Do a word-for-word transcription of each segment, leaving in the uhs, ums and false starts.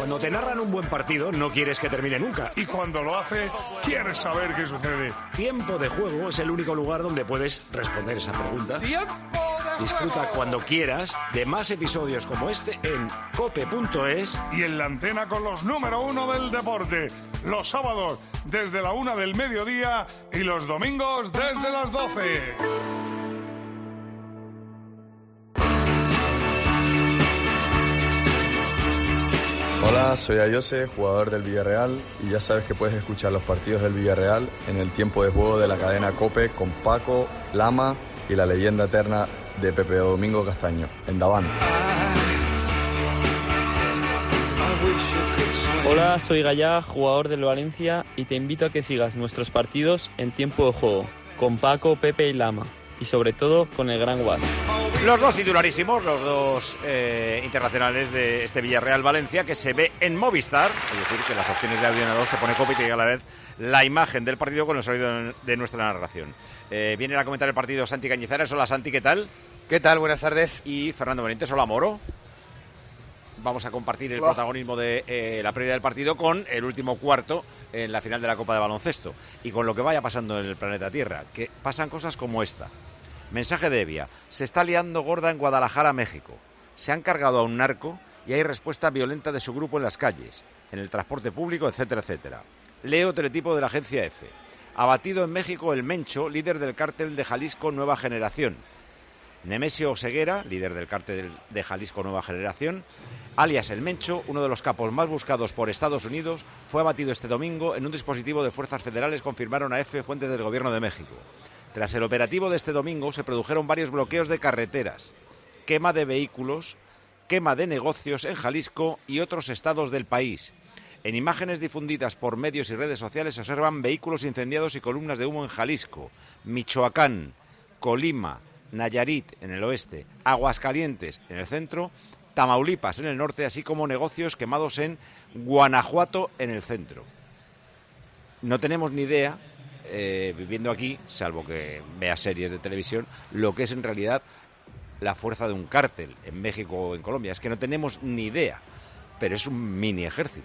Cuando te narran un buen partido, no quieres que termine nunca. Y cuando lo hace, quieres saber qué sucede. Tiempo de Juego es el único lugar donde puedes responder esa pregunta. ¡Tiempo de Disfruta juego! cuando quieras de más episodios como este en cope punto es. Y en la antena con los número uno del deporte. Los sábados desde la una del mediodía y los domingos desde las doce. Hola, soy Ayose, jugador del Villarreal, y ya sabes que puedes escuchar los partidos del Villarreal en el tiempo de juego de la cadena COPE con Paco, Lama y la leyenda eterna de Pepe Domingo Castaño, en Davant. Hola, soy Gallá, jugador del Valencia, y te invito a que sigas nuestros partidos en tiempo de juego con Paco, Pepe y Lama, y sobre todo con el Gran Guas. Los dos titularísimos, los dos eh, internacionales de este Villarreal-Valencia, que se ve en Movistar, es decir, que las opciones de audio en dos te pone copia y te llega a la vez la imagen del partido con el sonido de nuestra narración. Eh, vienen a comentar el partido Santi Cañizares. Hola Santi, ¿qué tal? ¿Qué tal? Buenas tardes. Y Fernando Benítez, hola Moro. Vamos a compartir el Hola. protagonismo de eh, la previa del partido con el último cuarto en la final de la Copa de Baloncesto y con lo que vaya pasando en el planeta Tierra, que pasan cosas como esta. Mensaje de Evia. Se está liando gorda en Guadalajara, México. Se han cargado a un narco y hay respuesta violenta de su grupo en las calles, en el transporte público, etcétera, etcétera. Leo teletipo de la agencia F. Abatido en México el Mencho, líder del cártel de Jalisco Nueva Generación. Nemesio Oseguera, líder del cártel de Jalisco Nueva Generación, alias el Mencho, uno de los capos más buscados por Estados Unidos, fue abatido este domingo en un dispositivo de fuerzas federales, confirmaron a F fuentes del Gobierno de México. Tras el operativo de este domingo se produjeron varios bloqueos de carreteras, quema de vehículos, quema de negocios en Jalisco y otros estados del país. En imágenes difundidas por medios y redes sociales se observan vehículos incendiados y columnas de humo en Jalisco, Michoacán, Colima, Nayarit en el oeste, Aguascalientes en el centro, Tamaulipas en el norte, así como negocios quemados en Guanajuato en el centro. No tenemos ni idea, eh, viviendo aquí, salvo que vea series de televisión, lo que es en realidad la fuerza de un cártel en México o en Colombia. Es que no tenemos ni idea, pero es un mini ejército.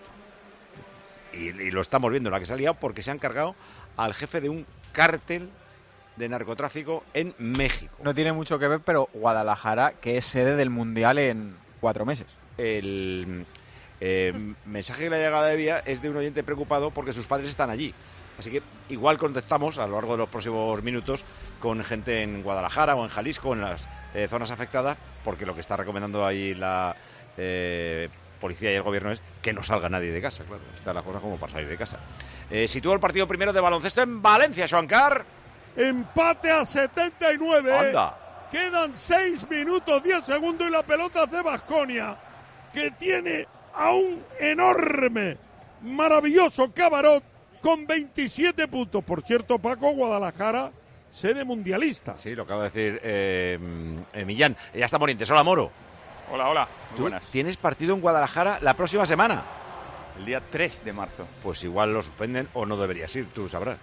Y, y lo estamos viendo, la que se ha liado porque se han cargado al jefe de un cártel de narcotráfico en México. No tiene mucho que ver, pero Guadalajara, que es sede del Mundial en cuatro meses. El eh, mensaje que le ha llegado a Evia es de un oyente preocupado porque sus padres están allí. Así que igual contestamos a lo largo de los próximos minutos con gente en Guadalajara o en Jalisco, en las eh, zonas afectadas, porque lo que está recomendando ahí la eh, policía y el gobierno es que no salga nadie de casa. Claro, está la cosa como para salir de casa. Eh, sitúa el partido primero de baloncesto en Valencia, Joancar. Empate a setenta y nueve. Anda. Quedan seis minutos, diez segundos y la pelota hace Baskonia, que tiene a un enorme, maravilloso Cabarot con veintisiete puntos. Por cierto, Paco, Guadalajara, sede mundialista. Sí, lo acabo de decir eh, eh, Millán. Ya está Morientes. Hola, Moro. Hola, hola. Muy ¿Tú buenas. tienes partido en Guadalajara la próxima semana? El día tres de marzo. Pues igual lo suspenden o no deberías ir, tú sabrás.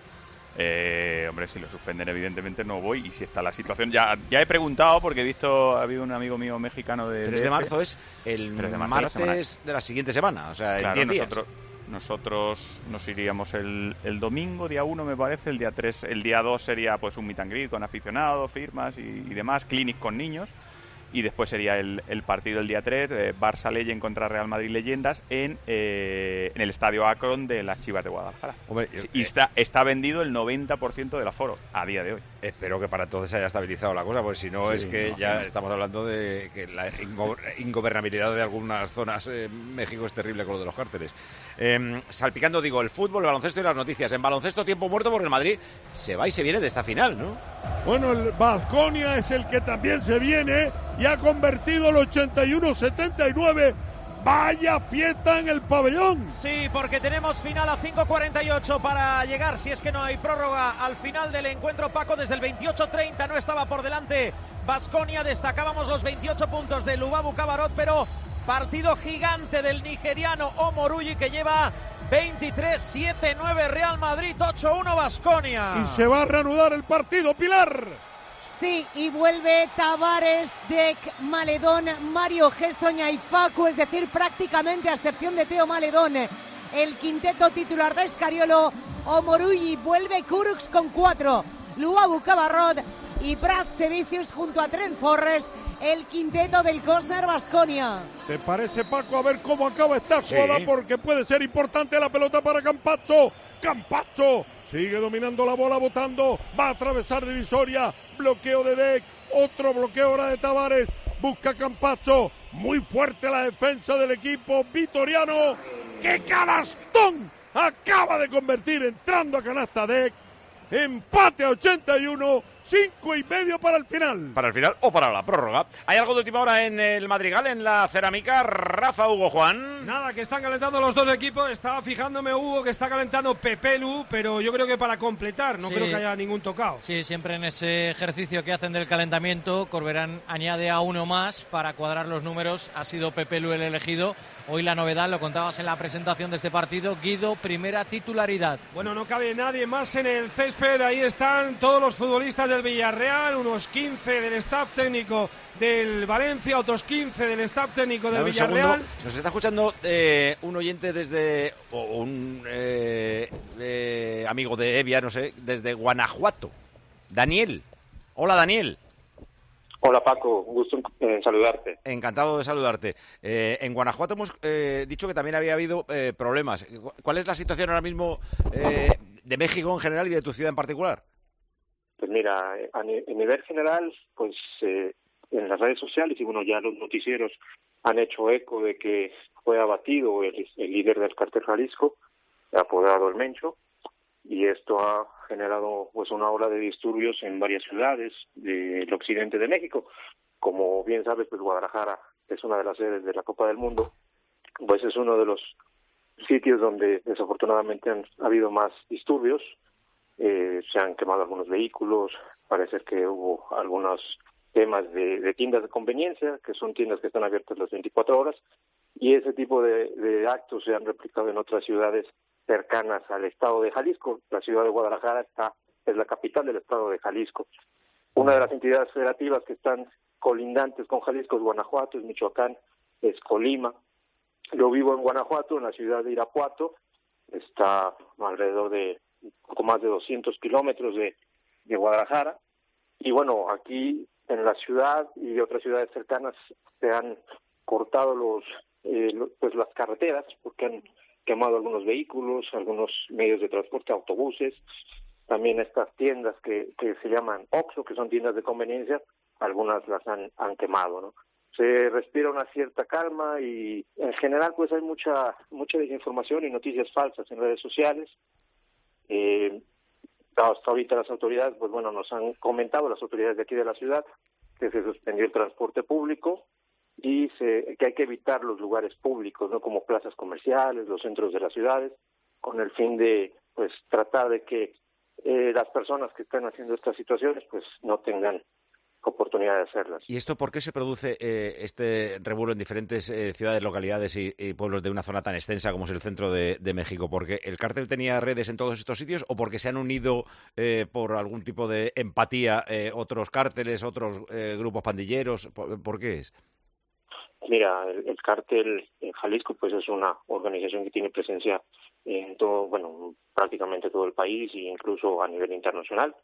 Eh, hombre, si lo suspenden, evidentemente no voy. Y si está la situación, ya, ya he preguntado porque he visto, ha habido un amigo mío mexicano de. tres de marzo es el tres de marzo, martes la de la siguiente semana, o sea, Claro, en diez días. nosotros, nosotros nos iríamos el, el domingo, día uno me parece, el día tres, el día dos sería pues un meet and greet con aficionados, firmas y, y demás, clinic con niños. Y después sería el, el partido el día tres, eh, Barça Leyen contra Real Madrid Leyendas en, eh, en el Estadio Akron de las Chivas de Guadalajara. Hombre, Sí, eh, y está, está vendido el noventa por ciento del aforo a día de hoy. Espero que para entonces se haya estabilizado la cosa, porque si no Sí, es que no, ya no. estamos hablando de que la ingo- ingobernabilidad de algunas zonas en México es terrible con lo de los cárteles. Eh, salpicando, digo, el fútbol, el baloncesto y las noticias. En baloncesto, tiempo muerto porque el Madrid se va y se viene de esta final, ¿no? Bueno, el Baskonia es el que también se viene y ha convertido el ochenta y uno setenta y nueve. Vaya fiesta en el pabellón. Sí, porque tenemos final a cinco cuarenta y ocho para llegar, si es que no hay prórroga, al final del encuentro. Paco, desde el veintiocho treinta no estaba por delante Baskonia. Destacábamos los veintiocho puntos de Lubabu Cabarot, pero partido gigante del nigeriano Omoruyi, que lleva veintitrés siete nueve Real Madrid, ocho uno Baskonia. Y se va a reanudar el partido, Pilar. Sí, y vuelve Tavares, Dec, Maledón, Mario Gessoña y Facu, es decir, prácticamente a excepción de Teo Maledón, el quinteto titular de Escariolo. Omoruyi, vuelve Kurux con cuatro, Luabu Cabarrot y Brad Sevicius junto a Trent Forrest, el quinteto del Cosner Baskonia. ¿Te parece, Paco, a ver cómo acaba esta Sí. jugada? Porque puede ser importante la pelota para Campazzo. Campazzo sigue dominando la bola, botando, va a atravesar divisoria, bloqueo de Dec, otro bloqueo ahora de Tavares, busca Campazzo, muy fuerte la defensa del equipo vitoriano. ¡Qué canastón acaba de convertir entrando a canasta Dec! Empate a ochenta y uno, cinco y medio para el final. Para el final o para la prórroga. ¿Hay algo de última hora en el Madrigal, en la cerámica? Rafa, Hugo, Juan. Nada, que están calentando los dos equipos. Estaba fijándome, Hugo, que está calentando Pepelu, pero yo creo que para completar, no Sí. creo que haya ningún tocado. Sí, siempre en ese ejercicio que hacen del calentamiento, Corberán añade a uno más para cuadrar los números. Ha sido Pepelu el elegido. Hoy la novedad, lo contabas en la presentación de este partido, Guido, primera titularidad. Bueno, no cabe nadie más en el césped. Ahí están todos los futbolistas del Villarreal, unos quince del staff técnico del Valencia, otros quince del staff técnico del Dame un Villarreal. segundo. Nos está escuchando eh, un oyente desde, o un eh, eh, amigo de Evia, no sé, desde Guanajuato. Daniel. Hola, Daniel. Hola, Paco, un gusto en saludarte. Encantado de saludarte. Eh, en Guanajuato hemos eh, dicho que también había habido eh, problemas. ¿Cuál es la situación ahora mismo eh, de México en general y de tu ciudad en particular? Pues mira, a, ni- a nivel general, pues eh, en las redes sociales y bueno, ya los noticieros han hecho eco de que fue abatido el, el líder del cártel Jalisco, apodado El Mencho, y esto ha generado pues una ola de disturbios en varias ciudades del occidente de México. Como bien sabes, pues Guadalajara es una de las sedes de la Copa del Mundo, pues es uno de los sitios donde desafortunadamente han ha habido más disturbios. Eh, se han quemado algunos vehículos, parece que hubo algunos temas de, de tiendas de conveniencia, que son tiendas que están abiertas las veinticuatro horas, y ese tipo de, de actos se han replicado en otras ciudades cercanas al estado de Jalisco. La ciudad de Guadalajara está es la capital del estado de Jalisco. Una de las entidades federativas que están colindantes con Jalisco es Guanajuato, es Michoacán, es Colima. Yo vivo en Guanajuato, en la ciudad de Irapuato, está alrededor de un poco más de doscientos kilómetros de, de Guadalajara. Y bueno, aquí en la ciudad y otras ciudades cercanas se han cortado los eh, lo- pues las carreteras porque han quemado algunos vehículos, algunos medios de transporte, autobuses, también estas tiendas que, que se llaman Oxxo, que son tiendas de conveniencia, algunas las han, han quemado, ¿no? Se respira una cierta calma y en general pues hay mucha mucha desinformación y noticias falsas en redes sociales. Eh, hasta ahorita las autoridades, pues bueno, nos han comentado, las autoridades de aquí de la ciudad, que se suspendió el transporte público y se, que hay que evitar los lugares públicos, ¿no? Como plazas comerciales, los centros de las ciudades, con el fin de pues tratar de que eh, las personas que están haciendo estas situaciones pues no tengan oportunidad de hacerlas. ¿Y esto por qué se produce eh, este revuelo en diferentes eh, ciudades, localidades y, y pueblos de una zona tan extensa como es el centro de, de México? ¿Porque el cártel tenía redes en todos estos sitios o porque se han unido eh, por algún tipo de empatía eh, otros cárteles, otros eh, grupos pandilleros? ¿Por, por qué es? Mira, el, el cártel en Jalisco pues es una organización que tiene presencia en todo, bueno, prácticamente todo el país e incluso a nivel internacional.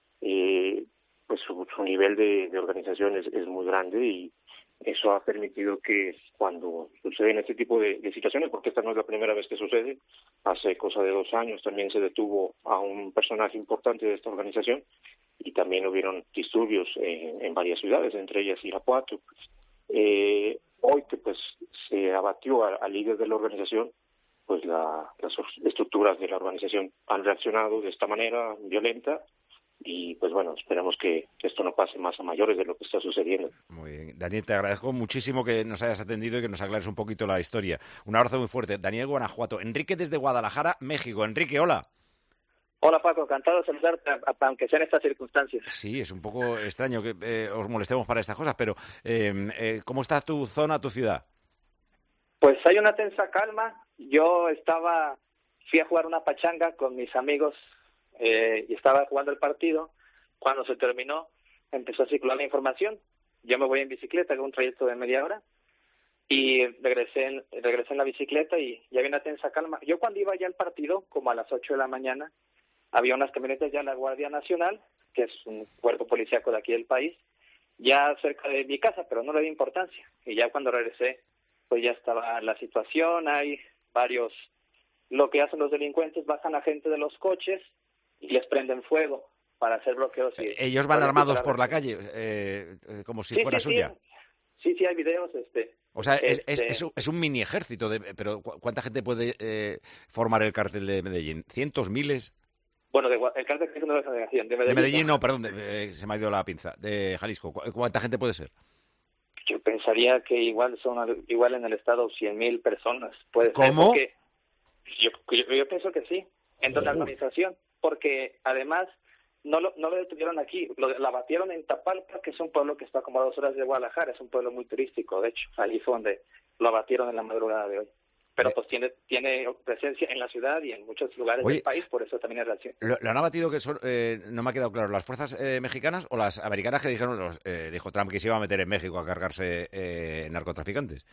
Eh, pues su, su nivel de, de organización es, es muy grande y eso ha permitido que cuando suceden este tipo de, de situaciones, porque esta no es la primera vez que sucede, hace cosa de dos años también se detuvo a un personaje importante de esta organización y también hubieron disturbios en, en varias ciudades, entre ellas Irapuato. Eh, hoy que pues se abatió al, al líder de la organización, pues la, las estructuras de la organización han reaccionado de esta manera violenta y pues bueno, esperamos que, que esto no pase más a mayores de lo que está sucediendo. Muy bien. Daniel, te agradezco muchísimo que nos hayas atendido y que nos aclares un poquito la historia. Un abrazo muy fuerte. Daniel, Guanajuato. Enrique desde Guadalajara, México. Enrique, hola. Hola Paco, encantado de saludarte, aunque sea en estas circunstancias. Sí, es un poco extraño que eh, os molestemos para estas cosas, pero eh, eh, ¿cómo está tu zona, tu ciudad? Pues hay una tensa calma. Yo estaba, fui a jugar una pachanga con mis amigos eh, y estaba jugando el partido. Cuando se terminó, empezó a circular la información. Yo me voy en bicicleta, hago un trayecto de media hora, y regresé en, regresé en la bicicleta y ya había una tensa calma. Yo cuando iba ya al partido, como a las ocho de la mañana, había unas camionetas ya de la Guardia Nacional, que es un cuerpo policíaco de aquí del país, ya cerca de mi casa, pero no le di importancia. Y ya cuando regresé, pues ya estaba la situación, hay varios, lo que hacen los delincuentes, bajan a gente de los coches y les prenden fuego para hacer bloqueos. Y ellos van armados por la calle, eh, eh, como si sí, fuera sí, suya. Sí. sí, sí, hay videos. Este, o sea, es, este... es, es, un, es un mini ejército, de, pero ¿cuánta gente puede eh, formar el cártel de Medellín? ¿Cientos, miles? Bueno, de, el cártel de la Federación de Medellín. De Medellín no, perdón, de, eh, se me ha ido la pinza. De Jalisco, ¿cuánta gente puede ser? Yo pensaría que igual son igual en el estado cien mil personas. Puede ¿Cómo? Ser yo, yo, yo pienso que sí, en toda la organización, porque además no lo, no lo detuvieron aquí, lo, la batieron en Tapalpa, que es un pueblo que está como a dos horas de Guadalajara, es un pueblo muy turístico, de hecho, ahí fue donde lo abatieron en la madrugada de hoy. Pero pues tiene tiene presencia en la ciudad y en muchos lugares Oye, del país, por eso también es relación. ¿Lo, lo han abatido que son, eh, no me ha quedado claro, las fuerzas eh, mexicanas o las americanas que dijeron, los, eh, dijo Trump que se iba a meter en México a cargarse eh, narcotraficantes?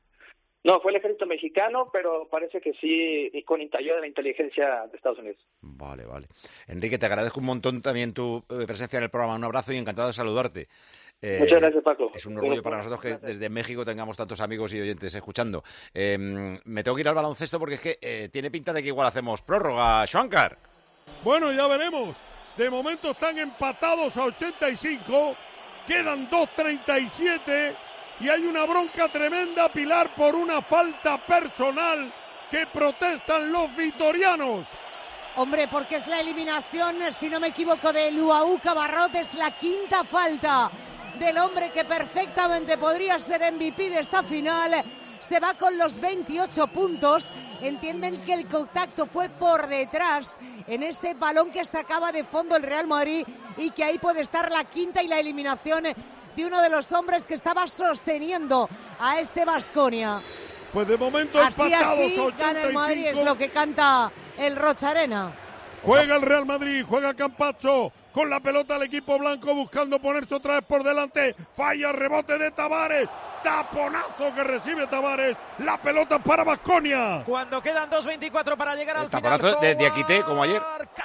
No, fue el ejército mexicano, pero parece que sí, y con ayuda de la inteligencia de Estados Unidos. Vale, vale. Enrique, te agradezco un montón también tu eh, presencia en el programa. Un abrazo y encantado de saludarte. Eh, Muchas gracias, Paco. Es un orgullo para nosotros que gracias. Desde México tengamos tantos amigos y oyentes escuchando. Eh, me tengo que ir al baloncesto porque es que eh, tiene pinta de que igual hacemos prórroga, Shankar. Bueno, ya veremos. De momento están empatados a ochenta y cinco. Quedan dos treinta y siete. Y hay una bronca tremenda, Pilar, por una falta personal que protestan los vitorianos. Hombre, porque es la eliminación, si no me equivoco, de Luau Cabarrot. Es la quinta falta del hombre que perfectamente podría ser M V P de esta final. Se va con los veintiocho puntos. Entienden que el contacto fue por detrás en ese balón que sacaba de fondo el Real Madrid y que ahí puede estar la quinta y la eliminación de uno de los hombres que estaba sosteniendo a este Baskonia. Pues de momento así, empatados así, a ochenta y cinco. Gana el Madrid, es lo que canta el Rocha Arena. Juega el Real Madrid, juega Campazzo con la pelota al equipo blanco buscando ponerse otra vez por delante. Falla, rebote de Tavares. Taponazo que recibe Tavares. La pelota para Baskonia. Cuando quedan dos veinticuatro para llegar al el final. Taponazo de Diakité, como ayer.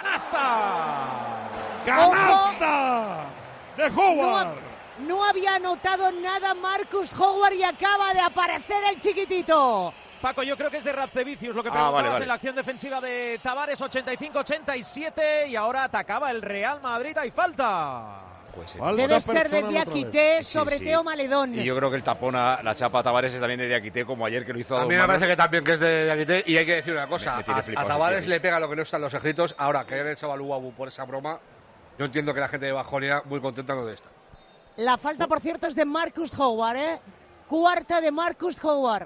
¡Canasta! ¡Canasta! De Howard. No, no había anotado nada Marcus Howard y acaba de aparecer el chiquitito. Paco, yo creo que es de Radzevicius lo que ah, preguntabas vale, vale. en la acción defensiva de Tavares, ochenta y cinco ochenta y siete, y ahora atacaba el Real Madrid, hay falta. Pues, Debe ser de Diakité sobre sí, Teo sí. Maledón. Y yo creo que el tapón a la chapa a Tavares es también de Diakité, como ayer que lo hizo a, a mí me parece que también que es de Diakité, y hay que decir una cosa, me, me a, a Tavares le pega lo que no está en los escritos. Ahora que hayan echado a Luabu por esa broma, yo entiendo que la gente de Baskonia muy contenta con esto. La falta, por cierto, es de Marcus Howard, ¿eh? Cuarta de Marcus Howard.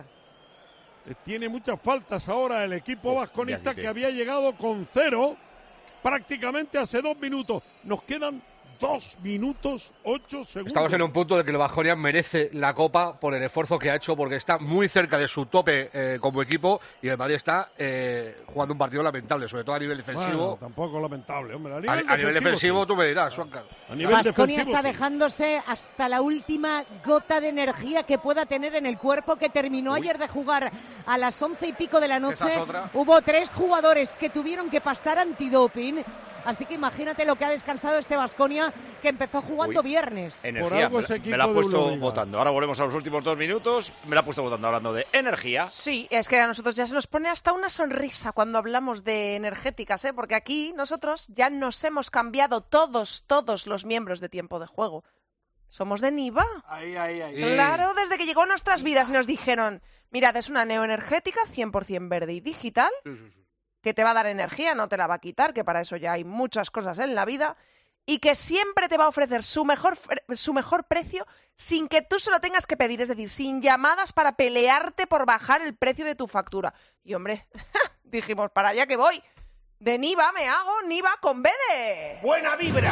Tiene muchas faltas ahora el equipo vasconista que había llegado con cero prácticamente hace dos minutos. Nos quedan dos minutos, ocho segundos. Estamos en un punto de que el Baskonia merece la Copa por el esfuerzo que ha hecho, porque está muy cerca de su tope eh, como equipo, y el Madrid está eh, jugando un partido lamentable, sobre todo a nivel defensivo. Bueno, tampoco lamentable, hombre. A nivel a, defensivo, a nivel defensivo sí. Tú me dirás, Juanca. Baskonia está sí. dejándose hasta la última gota de energía que pueda tener en el cuerpo, que terminó Uy. ayer de jugar a las once y pico de la noche. Hubo tres jugadores que tuvieron que pasar antidoping. Así que imagínate lo que ha descansado este Baskonia, que empezó jugando Uy, viernes. Energía, me, la, me la ha puesto votando. Ahora volvemos a los últimos dos minutos. Me la ha puesto votando hablando de energía. Sí, es que a nosotros ya se nos pone hasta una sonrisa cuando hablamos de energéticas, ¿eh? Porque aquí nosotros ya nos hemos cambiado todos, todos los miembros de Tiempo de Juego. Somos de Niva. Ahí, ahí, ahí. Claro, desde que llegó a nuestras vidas y nos dijeron, mirad, es una neoenergética cien por ciento verde y digital. Sí, sí, sí. Que te va a dar energía, no te la va a quitar, que para eso ya hay muchas cosas en la vida, y que siempre te va a ofrecer su mejor, su mejor precio sin que tú se lo tengas que pedir, es decir, sin llamadas para pelearte por bajar el precio de tu factura. Y hombre, dijimos, para allá que voy, de Niva me hago Niva con B de... ¡Buena vibra!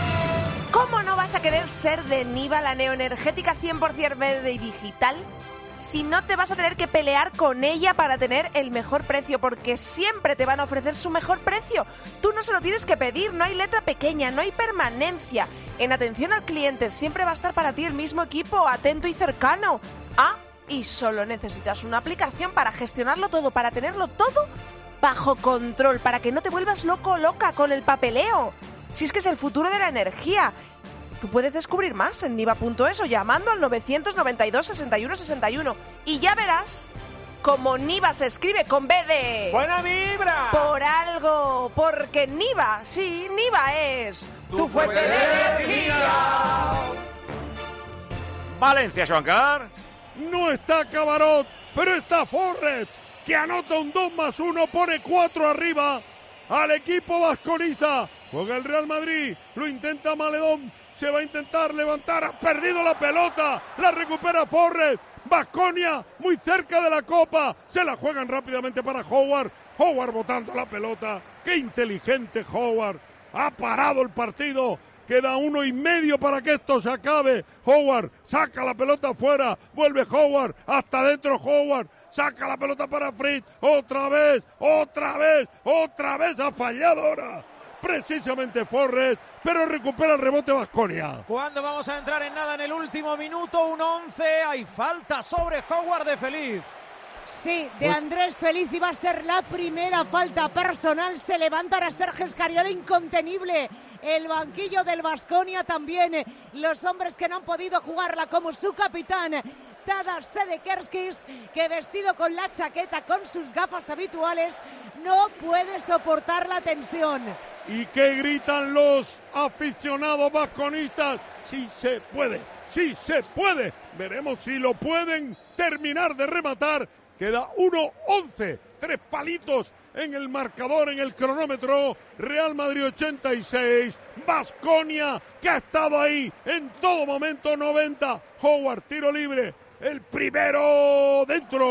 ¿Cómo no vas a querer ser de Niva, la neoenergética cien por ciento verde y digital? si no te vas a tener que pelear con ella para tener el mejor precio, porque siempre te van a ofrecer su mejor precio. Tú no se lo tienes que pedir, no hay letra pequeña, no hay permanencia. En atención al cliente siempre va a estar para ti el mismo equipo, atento y cercano. Ah, y solo necesitas una aplicación para gestionarlo todo, para tenerlo todo bajo control, para que no te vuelvas loco o loca con el papeleo. Si es que es el futuro de la energía. Tú puedes descubrir más en niva punto es o llamando al novecientos noventa y dos, sesenta y uno, sesenta y uno. Y ya verás cómo Niva se escribe con B de... ¡Buena vibra! Por algo, porque Niva, sí, Niva es tu fuente de energía. Valencia, Joancar. No está Cabarot, pero está Forrest, que anota un dos más uno, pone cuatro arriba al equipo vasconista. Juega el Real Madrid, lo intenta Maledón, se va a intentar levantar, ha perdido la pelota, la recupera Forrest. Baskonia muy cerca de la copa, se la juegan rápidamente para Howard. Howard botando la pelota, qué inteligente Howard, ha parado el partido. Queda uno y medio para que esto se acabe. Howard saca la pelota afuera. Vuelve Howard. Hasta adentro Howard. Saca la pelota para Fritz. Otra vez. Otra vez. Otra vez. Ha fallado ahora. Precisamente Forrest. Pero recupera el rebote Baskonia. ¿Cuándo vamos a entrar en nada en el último minuto? Un once. Hay falta sobre Howard de Feliz. Sí, de Andrés Feliz, y va a ser la primera falta personal. Se levanta a Sergio Escariolo, incontenible. El banquillo del Baskonia también. Los hombres que no han podido jugarla, como su capitán, Tadas Sedekerskis, que vestido con la chaqueta, con sus gafas habituales, no puede soportar la tensión. ¿Y qué gritan los aficionados vasconistas? Sí se puede, sí se puede. Veremos si lo pueden terminar de rematar. Queda uno once, tres palitos en el marcador, en el cronómetro. Real Madrid ochenta y seis, Baskonia, que ha estado ahí en todo momento, noventa. Howard, tiro libre, el primero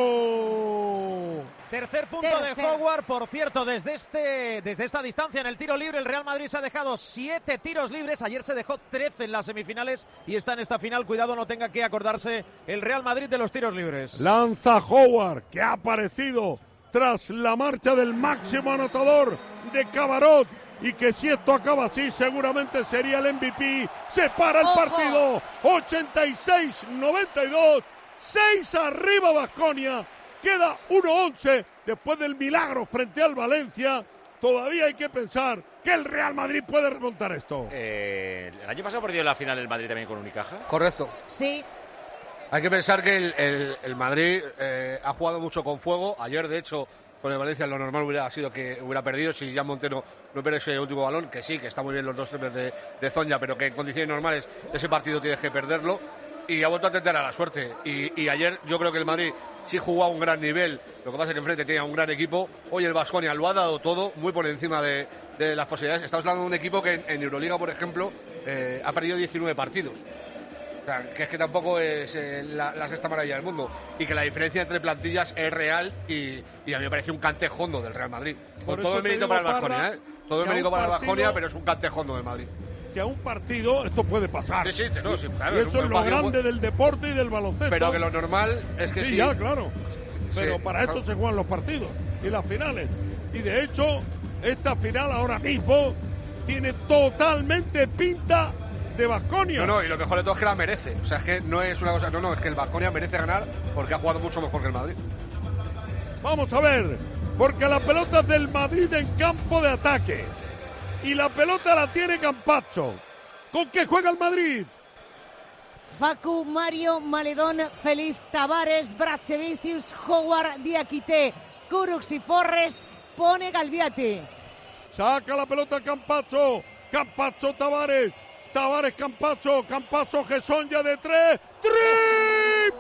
dentro. Tercer punto Tercer. de Howard, por cierto, desde este, desde esta distancia en el tiro libre, el Real Madrid se ha dejado siete tiros libres. Ayer se dejó trece en las semifinales y está en esta final. Cuidado, no tenga que acordarse el Real Madrid de los tiros libres. Lanza Howard, que ha aparecido tras la marcha del máximo anotador de Cabarot, y que si esto acaba así seguramente sería el M V P. Se para el ¡Ojo! partido, ochenta y seis noventa y dos, seis arriba Baskonia. Queda uno once después del milagro frente al Valencia. Todavía hay que pensar que el Real Madrid puede remontar esto. Eh, el año pasado perdió la final el Madrid también con Unicaja. Correcto. Sí. Hay que pensar que el, el, el Madrid eh, ha jugado mucho con fuego. Ayer, de hecho, con el Valencia lo normal hubiera sido que hubiera perdido si Jan Montero no pierde ese último balón, que sí, que está muy bien los dos triples de, de Zonja, pero que en condiciones normales ese partido tienes que perderlo. Y ha vuelto a tentar a la suerte. Y, y ayer yo creo que el Madrid sí jugó a un gran nivel. Lo que pasa es que enfrente tenía un gran equipo. Hoy el Baskonia lo ha dado todo, muy por encima de, de las posibilidades. Estamos hablando de un equipo que en, en Euroliga, por ejemplo, eh, ha perdido diecinueve partidos. O sea, que es que tampoco es eh, la, la sexta maravilla del mundo. Y que la diferencia entre plantillas es real y, y a mí me parece un cantejondo del Real Madrid. Por Con todo el mérito para el Baskonia, ¿eh? Todo el mérito para el Baskonia, pero es un cantejondo del Madrid. Que a un partido esto puede pasar. Sí, sí, no, sí, claro, y es eso un es lo partido grande muy... del deporte y del baloncesto. Pero que lo normal es que sí. Sí, ya, claro. Pero Sí, para claro. esto se juegan los partidos y las finales. Y de hecho, esta final ahora mismo tiene totalmente pinta de Baskonia. No, no, y lo mejor de todo es que la merece. O sea, es que no es una cosa... No, no, es que el Baskonia merece ganar porque ha jugado mucho mejor que el Madrid. Vamos a ver, porque la pelota es del Madrid en campo de ataque. Y la pelota la tiene Campazzo. ¿Con qué juega el Madrid? Facu, Mario, Maledón, Feliz, Tavares, Bratchevicius, Howard, Diakité, Kurucs y Forrest. Pone Galviati. Saca la pelota Campazzo. Campazzo, Tavares. Tavares, Campazzo. Campazzo, Gesson ya de tres.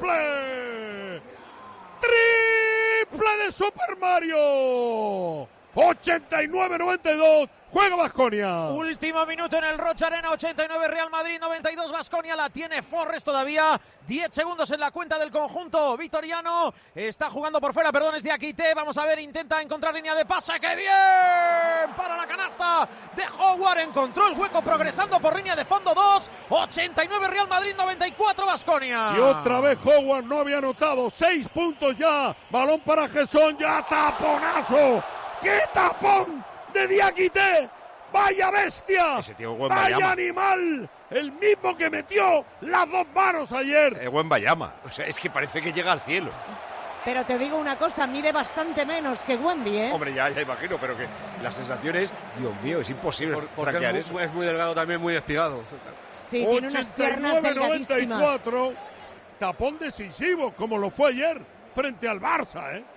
¡Triple! ¡Triple de Super Mario! ochenta y nueve noventa y dos. Juega Baskonia. Último minuto en el Rocha Arena, ochenta y nueve Real Madrid, noventa y dos Baskonia. La tiene Forres todavía. diez segundos en la cuenta del conjunto vitoriano. Está jugando por fuera, perdón, es de Diakité. Vamos a ver, intenta encontrar línea de pase. ¡Qué bien! Para la canasta de Howard. Encontró el hueco progresando por línea de fondo. dos. ochenta y nueve Real Madrid, noventa y cuatro Baskonia. Y otra vez Howard no había anotado. Seis puntos ya. Balón para Gesson. Ya taponazo. ¡Qué tapón de Diakité! ¡Vaya bestia! Ese tío buen ¡Vaya Bayama. animal! El mismo que metió las dos manos ayer. Eh, buen Bayama. O sea, es que parece que llega al cielo. Pero te digo una cosa, mide bastante menos que Wemby, ¿eh? Hombre, ya, ya imagino, pero que las sensaciones, Dios mío, es imposible Por, porque franquear es eso. muy, es muy delgado también, muy espigado. Sí, tiene unas piernas delgadísimas. noventa y cuatro, tapón decisivo, como lo fue ayer, frente al Barça, ¿eh?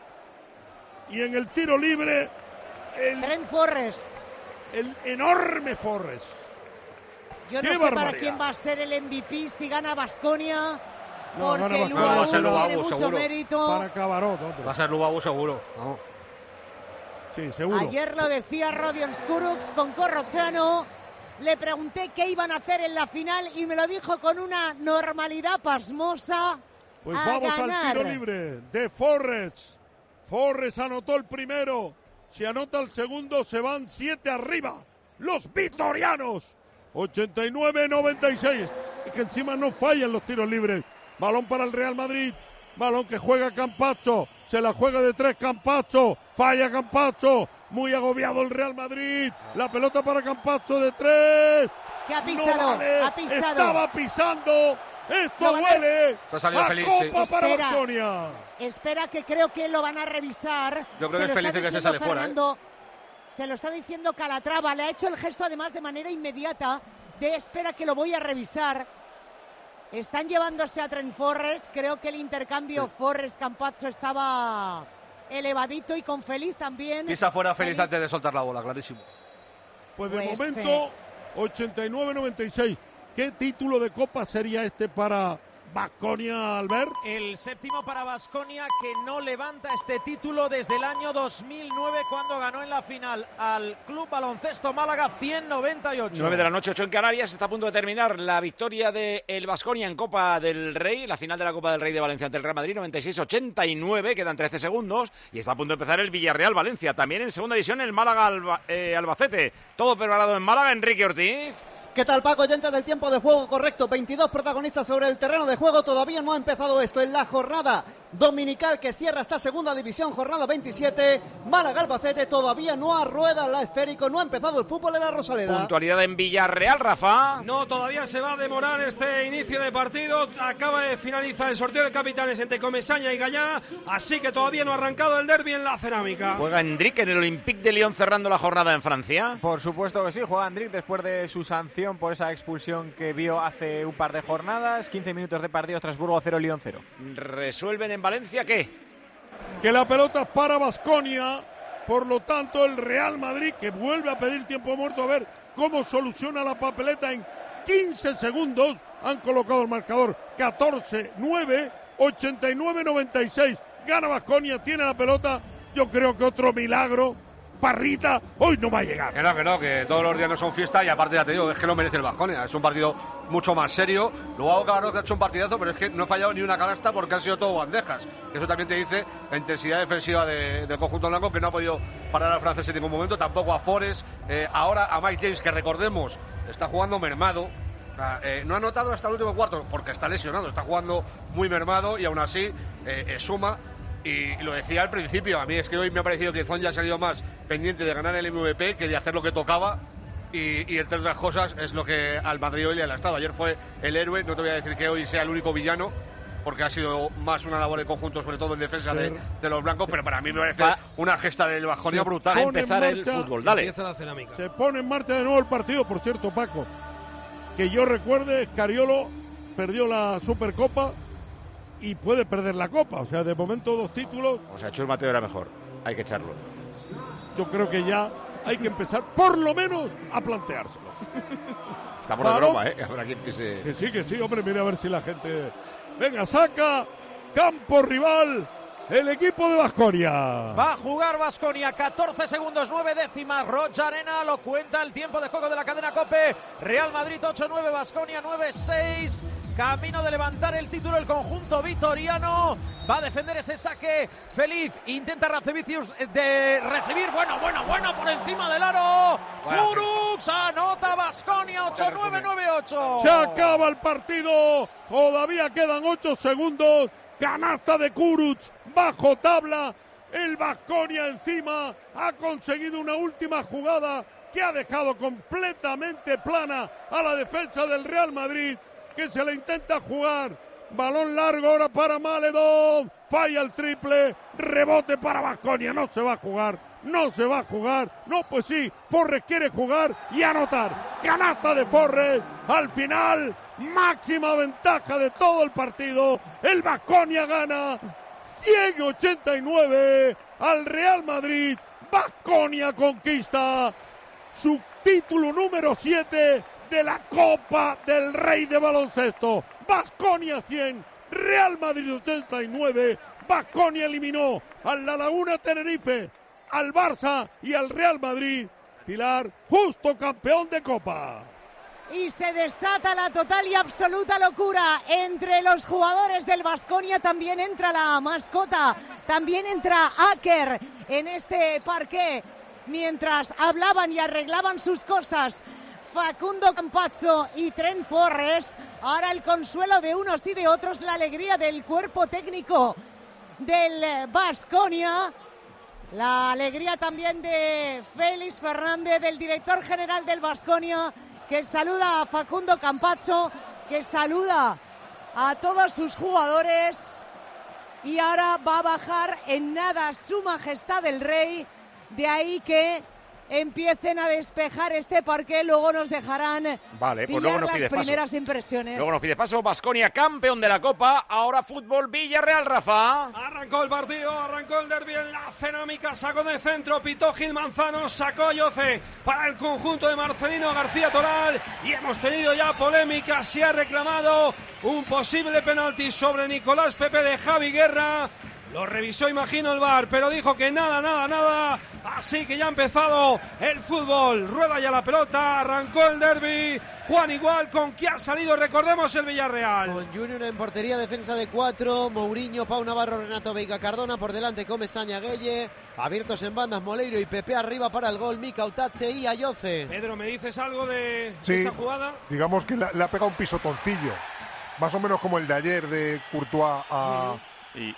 Y en el tiro libre, el... Trent Forrest. El enorme Forrest. Yo no ¡Qué sé barbaridad! para quién va a ser el M V P si gana Baskonia, No, porque gana Baskonia. Luau Va a ser tiene Luau, mucho seguro. mérito. Para Cabarot, hombre. Va a ser Lubabu seguro. Vamos. Sí, seguro. Ayer lo decía Rodion Skuruks con Corrochano. Le pregunté qué iban a hacer en la final y me lo dijo con una normalidad pasmosa. Pues a vamos ganar. al tiro libre de Forrest. Forrest anotó el primero. Si anota el segundo, se van siete arriba. Los vitorianos. ochenta y nueve noventa y seis. Y que encima no fallan los tiros libres. Balón para el Real Madrid. Balón que juega Campazzo. Se la juega de tres Campazzo. Falla Campazzo. Muy agobiado el Real Madrid. La pelota para Campazzo de tres. Que ha pisado, No vale. ha pisado. Estaba pisando. Esto No vale. huele. Esto ha salido a feliz, copa sí. para Espera. Baskonia. Espera, que creo que lo van a revisar. Yo creo Se que es lo feliz está de que se diciendo sale fuera, ¿eh? Fernando. Se lo está diciendo Calatrava. Le ha hecho el gesto además de manera inmediata de espera que lo voy a revisar. Están llevándose a Trent Forrest. Creo que el intercambio Sí. Forrest-Campazzo estaba elevadito y con Feliz también. Pisa fuera feliz Feliz. antes de soltar la bola, clarísimo. Pues de Pues, momento, ochenta y nueve noventa y seis. ¿Qué título de Copa sería este para Baskonia, Albert? El séptimo para Baskonia, que no levanta este título desde el año dos mil nueve, cuando ganó en la final al Club Baloncesto Málaga cien noventa y ocho. nueve de la noche, ocho en Canarias. Está a punto de terminar la victoria de el Baskonia en Copa del Rey, la final de la Copa del Rey de Valencia ante el Real Madrid, noventa y seis ochenta y nueve, quedan trece segundos y está a punto de empezar el Villarreal-Valencia. También en segunda división el Málaga-Albacete. Todo preparado en Málaga, Enrique Ortiz. ¿Qué tal, Paco? Ya entra del tiempo de juego correcto. veintidós protagonistas sobre el terreno de juego. Todavía no ha empezado esto en la jornada dominical que cierra esta segunda división, jornada veintisiete. Málaga-Albacete todavía no arrueda la esférico. No ha empezado el fútbol en la Rosaleda. Puntualidad en Villarreal, Rafa. No, todavía se va a demorar este inicio de partido. Acaba de finalizar el sorteo de capitanes entre Comesaña y Gallá, así que todavía no ha arrancado el derbi en la cerámica. Juega Endrick en el Olympique de Lyon cerrando la jornada en Francia. Por supuesto que sí, juega Endrick después de su sanción por esa expulsión que vio hace un par de jornadas. quince minutos de partido, Estrasburgo cero, Lyon cero. ¿Resuelven en Valencia qué? Que la pelota es para Baskonia. Por lo tanto, el Real Madrid, que vuelve a pedir tiempo muerto, a ver cómo soluciona la papeleta en quince segundos. Han colocado el marcador catorce nueve, ochenta y nueve noventa y seis. Gana Baskonia, tiene la pelota. Yo creo que otro milagro. Parrita, hoy no va a llegar. Que no, que no, que todos los días no son fiesta y aparte ya te digo, es que no merece el Baskonia. Es un partido mucho más serio. Luego Cabarrot ha hecho un partidazo, pero es que no ha fallado ni una canasta porque han sido todo bandejas. Eso también te dice la intensidad defensiva de, del conjunto blanco, que no ha podido parar al francés en ningún momento, tampoco a Forrest. Eh, ahora a Mike James, que recordemos, está jugando mermado. O sea, eh, no ha anotado hasta el último cuarto porque está lesionado, está jugando muy mermado y aún así eh, eh, suma. Y lo decía al principio, a mí es que hoy me ha parecido que Zon ya ha salido más pendiente de ganar el M V P que de hacer lo que tocaba. Y, y entre otras cosas es lo que al Madrid hoy le ha estado. Ayer fue el héroe, no te voy a decir que hoy sea el único villano, porque ha sido más una labor de conjunto, sobre todo en defensa de, de los blancos, pero para mí me parece Va. una gesta del Baskonia Se brutal. A pone empezar en el marcha- fútbol, dale. Empieza la cerámica. Se pone en marcha de nuevo el partido, por cierto, Paco. Que yo recuerde, Escariolo perdió la Supercopa y puede perder la Copa. O sea, de momento dos títulos. O sea, Chus Mateo era mejor. Hay que echarlo. Yo creo que ya hay que empezar, por lo menos, a planteárselo. Estamos de Claro. broma, ¿eh? Habrá quien piense... Que sí, que sí, hombre, mire a ver si la gente... Venga, saca, campo rival, el equipo de Baskonia. Va a jugar Baskonia, catorce segundos, nueve décimas. Rocha Arena lo cuenta el tiempo de juego de la cadena COPE. Real Madrid ocho nueve, Baskonia nueve seis. Camino de levantar el título el conjunto vitoriano. Va a defender ese saque. Feliz. Intenta Racevicius de recibir. Bueno, bueno, bueno. Por encima del aro. Kurux anota Baskonia. ocho nueve nueve ocho. Se acaba el partido. Todavía quedan ocho segundos. Canasta de Kurux. Bajo tabla. El Baskonia encima ha conseguido una última jugada que ha dejado completamente plana a la defensa del Real Madrid, que se le intenta jugar. Balón largo ahora para Maledón. Falla el triple. Rebote para Baskonia. No se va a jugar. No se va a jugar. No, pues sí. Forres quiere jugar y anotar. Canasta de Forres. Al final, máxima ventaja de todo el partido. El Baskonia gana cien ochenta y nueve al Real Madrid. Baskonia conquista su título número siete de la Copa del Rey de baloncesto. Baskonia cien, Real Madrid ochenta y nueve. Baskonia eliminó al La Laguna Tenerife, al Barça y al Real Madrid. Pilar, justo campeón de Copa. Y se desata la total y absoluta locura entre los jugadores del Baskonia. También entra la mascota, también entra Aker en este parqué. Mientras hablaban y arreglaban sus cosas Facundo Campazzo y Trent Forres, ahora el consuelo de unos y de otros, la alegría del cuerpo técnico del Baskonia, la alegría también de Félix Fernández, del director general del Baskonia, que saluda a Facundo Campazzo, que saluda a todos sus jugadores, y ahora va a bajar en nada su majestad el rey. De ahí que empiecen a despejar este parque, luego nos dejarán vale, pues pillar luego nos las pides primeras paso. impresiones. Luego nos pide paso. Baskonia campeón de la Copa. Ahora fútbol Villarreal, Rafa. Arrancó el partido, arrancó el derbi en la cerámica, sacó de centro, pitó Gil Manzano, sacó Yoce para el conjunto de Marcelino García Toral y hemos tenido ya polémica. Se ha reclamado un posible penalti sobre Nicolás Pepe de Javi Guerra. Lo revisó, imagino, el V A R, pero dijo que nada, nada, nada. Así que ya ha empezado el fútbol. Rueda ya la pelota, arrancó el derbi. Juan igual, con que ha salido, recordemos, el Villarreal. Con Junior en portería, defensa de cuatro. Mourinho, Pau Navarro, Renato Veiga Cardona. Por delante, Comesaña, Gueye. Abiertos en bandas, Moleiro y Pepe arriba para el gol. Mika Utache y Ayoce. Pedro, ¿me dices algo de sí, esa jugada? Digamos que le, le ha pegado un pisotoncillo. Más o menos como el de ayer de Courtois a... Uh-huh. y...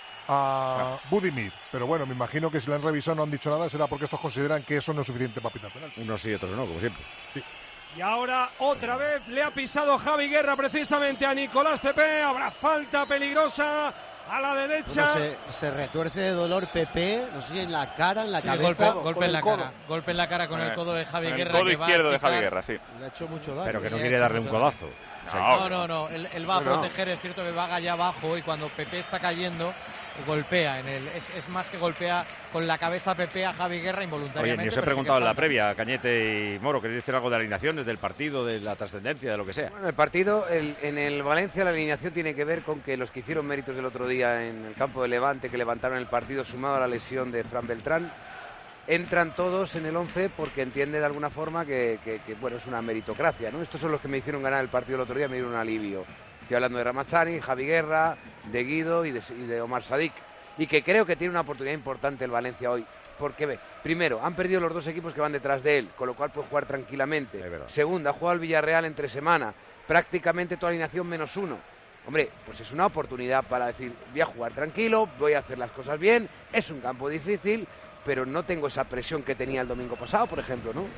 a Budimir, pero bueno, me imagino que si la han revisado no han dicho nada, será porque estos consideran que eso no es suficiente para pitar penal. Unos sí, otros no, como siempre. Sí. Y ahora otra vez le ha pisado Javi Guerra precisamente a Nicolás Pepe. Habrá falta peligrosa a la derecha. Bueno, se, se retuerce de dolor Pepe, no sé si en la cara, en la sí, cabeza. Golpe, golpe en la codo. cara, golpe en la cara con el codo de Javi con Guerra. El codo que izquierdo va a de Javi Guerra, sí. Le ha hecho mucho daño. Pero que no quiere darle un codazo. No, no, no, él, él va a no, proteger, es cierto que va allá abajo y cuando Pepe está cayendo golpea en él, es, es más que golpea con la cabeza Pepe a Javi Guerra involuntariamente. Oye, ni os he preguntado sí en la previa, Cañete y Moro, ¿queréis decir algo de alineaciones, del partido, de la trascendencia, de lo que sea? Bueno, el partido, el, en el Valencia la alineación tiene que ver con que los que hicieron méritos el otro día en el campo de Levante, que levantaron el partido sumado a la lesión de Fran Beltrán, entran todos en el once porque entiende de alguna forma que, que, que bueno, es una meritocracia, ¿no? Estos son los que me hicieron ganar el partido el otro día, me dieron un alivio. Estoy hablando de Ramazzani, Javi Guerra, de Guido y de, y de Omar Sadik. Y que creo que tiene una oportunidad importante el Valencia hoy. Porque, ve, primero, han perdido los dos equipos que van detrás de él, con lo cual puede jugar tranquilamente. Segundo, ha jugado el Villarreal entre semana, prácticamente toda alineación menos uno. Hombre, pues es una oportunidad para decir, voy a jugar tranquilo, voy a hacer las cosas bien, es un campo difícil, pero no tengo esa presión que tenía el domingo pasado, por ejemplo, ¿no?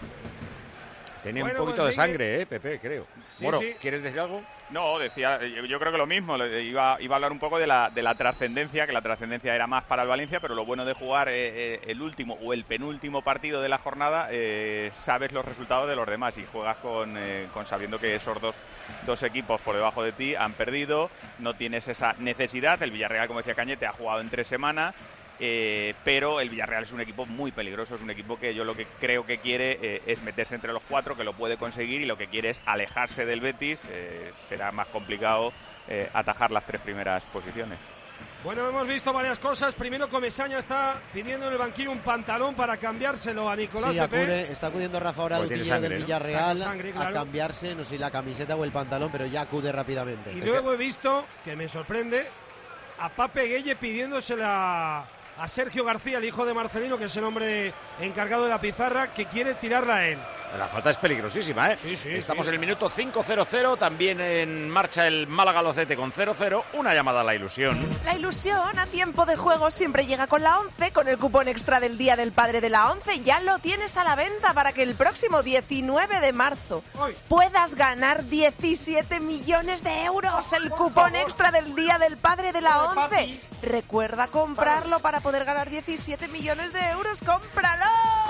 Tenía bueno, un poquito pues de sangre, ¿eh, Pepe? Creo. Sí, Moro, sí. ¿quieres decir algo? No, decía, yo creo que lo mismo, iba, iba a hablar un poco de la, de la trascendencia, que la trascendencia era más para el Valencia, pero lo bueno de jugar eh, eh, el último o el penúltimo partido de la jornada, eh, sabes los resultados de los demás y juegas con, eh, con sabiendo que esos dos, dos equipos por debajo de ti han perdido, no tienes esa necesidad. El Villarreal, como decía Cañete, ha jugado en tres semanas. Eh, pero el Villarreal es un equipo muy peligroso, es un equipo que yo lo que creo que quiere eh, es meterse entre los cuatro, que lo puede conseguir, y lo que quiere es alejarse del Betis. Eh, será más complicado eh, atajar las tres primeras posiciones. Bueno, hemos visto varias cosas. Primero, Comesaña está pidiendo en el banquillo un pantalón para cambiárselo a Nicolás Sí, Pepe. acude, está acudiendo Rafa ahora, el Porque tiene utillero sangre, del ¿no? Villarreal, Está con sangre, claro. a cambiarse, no sé si la camiseta o el pantalón, pero ya acude rápidamente. Y luego he visto, que me sorprende, a Pape Gueye pidiéndosela a Sergio García, el hijo de Marcelino, que es el hombre encargado de la pizarra, que quiere tirarla a él. La falta es peligrosísima, ¿eh? Sí, sí, Estamos sí. en el minuto cinco cero cero, también en marcha el Málaga-Albacete con cero cero, una llamada a la ilusión. La ilusión a tiempo de juego siempre llega con la ONCE, con el cupón extra del Día del Padre de la ONCE. Ya lo tienes a la venta para que el próximo diecinueve de marzo puedas ganar diecisiete millones de euros. El cupón extra del Día del Padre de la ONCE. Recuerda comprarlo para poder ganar diecisiete millones de euros. ¡Cómpralo!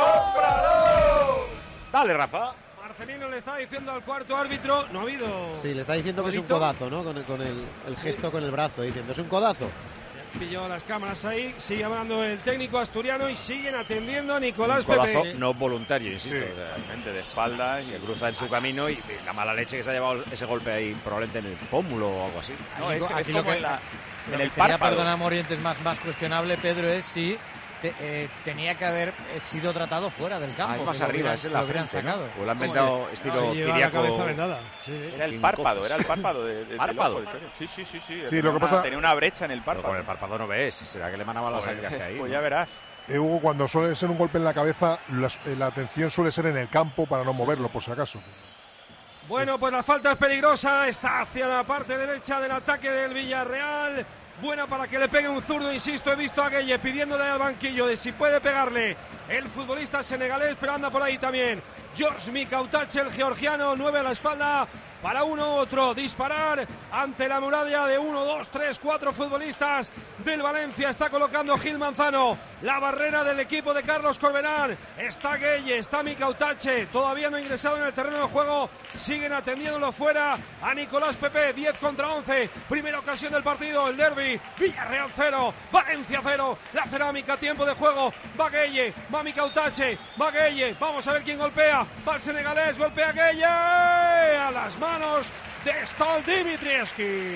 ¡Cómpralo! Dale, Rafa. Marcelino le está diciendo al cuarto árbitro, no ha habido... Sí, le está diciendo que es un ¿Codito? codazo, ¿no? Con, con el, el gesto con el brazo, diciendo, es un codazo. Pilló las cámaras ahí, sigue hablando el técnico asturiano y siguen atendiendo a Nicolás Un codazo Pepe. no voluntario, insisto. Sí, o sea, realmente, de espalda. Se y- cruza en su camino y la mala leche que se ha llevado ese golpe ahí, probablemente en el pómulo o algo así. No, Aquí- es, es aquí como lo que, en, la- lo en que el sería, párpado. perdona Morientes, más, más cuestionable, Pedro, es si te- eh, tenía que haber eh, sido tratado fuera del campo. Ah, es más que lo arriba, hubieran- es en lo la hubieran frente, ¿no? sacado. O lo han Sí, inventado sí. estilo Sí, lleva la ciriaco. cabeza vendada. Sí. Era el Sin párpado, cojos. era el párpado de, de- del ¿Párpado? ojo de Soria. Sí, sí, sí, sí. Sí, tenía lo que una- pasa- tenía una brecha en el Pero párpado. con el párpado no ves. ¿Será que le manaba la sangre hasta ahí? Pues ¿no? ya verás. Eh, Hugo, cuando suele ser un golpe en la cabeza, las- eh, la atención suele ser en el campo para no moverlo, por si acaso. Bueno, pues la falta es peligrosa, está hacia la parte derecha del ataque del Villarreal. Buena para que le pegue un zurdo, insisto, he visto a Gueye pidiéndole al banquillo de si puede pegarle el futbolista senegalés, pero anda por ahí también George Mikautache, el georgiano, nueve a la espalda para uno u otro, disparar ante la muralla de uno, dos, tres, cuatro futbolistas del Valencia. Está colocando Gil Manzano la barrera del equipo de Carlos Corberán. Está Gueye, está Mikautache, todavía no ha ingresado en el terreno de juego, siguen atendiéndolo fuera a Nicolás Pepe. Diez contra once, primera ocasión del partido, el derbi. Villarreal cero, Valencia cero, la cerámica, tiempo de juego, va Gueye, va Mikautache, va Gueye, vamos a ver quién golpea, va el senegalés, golpea Gueye, a las manos de Stol Dimitrievski.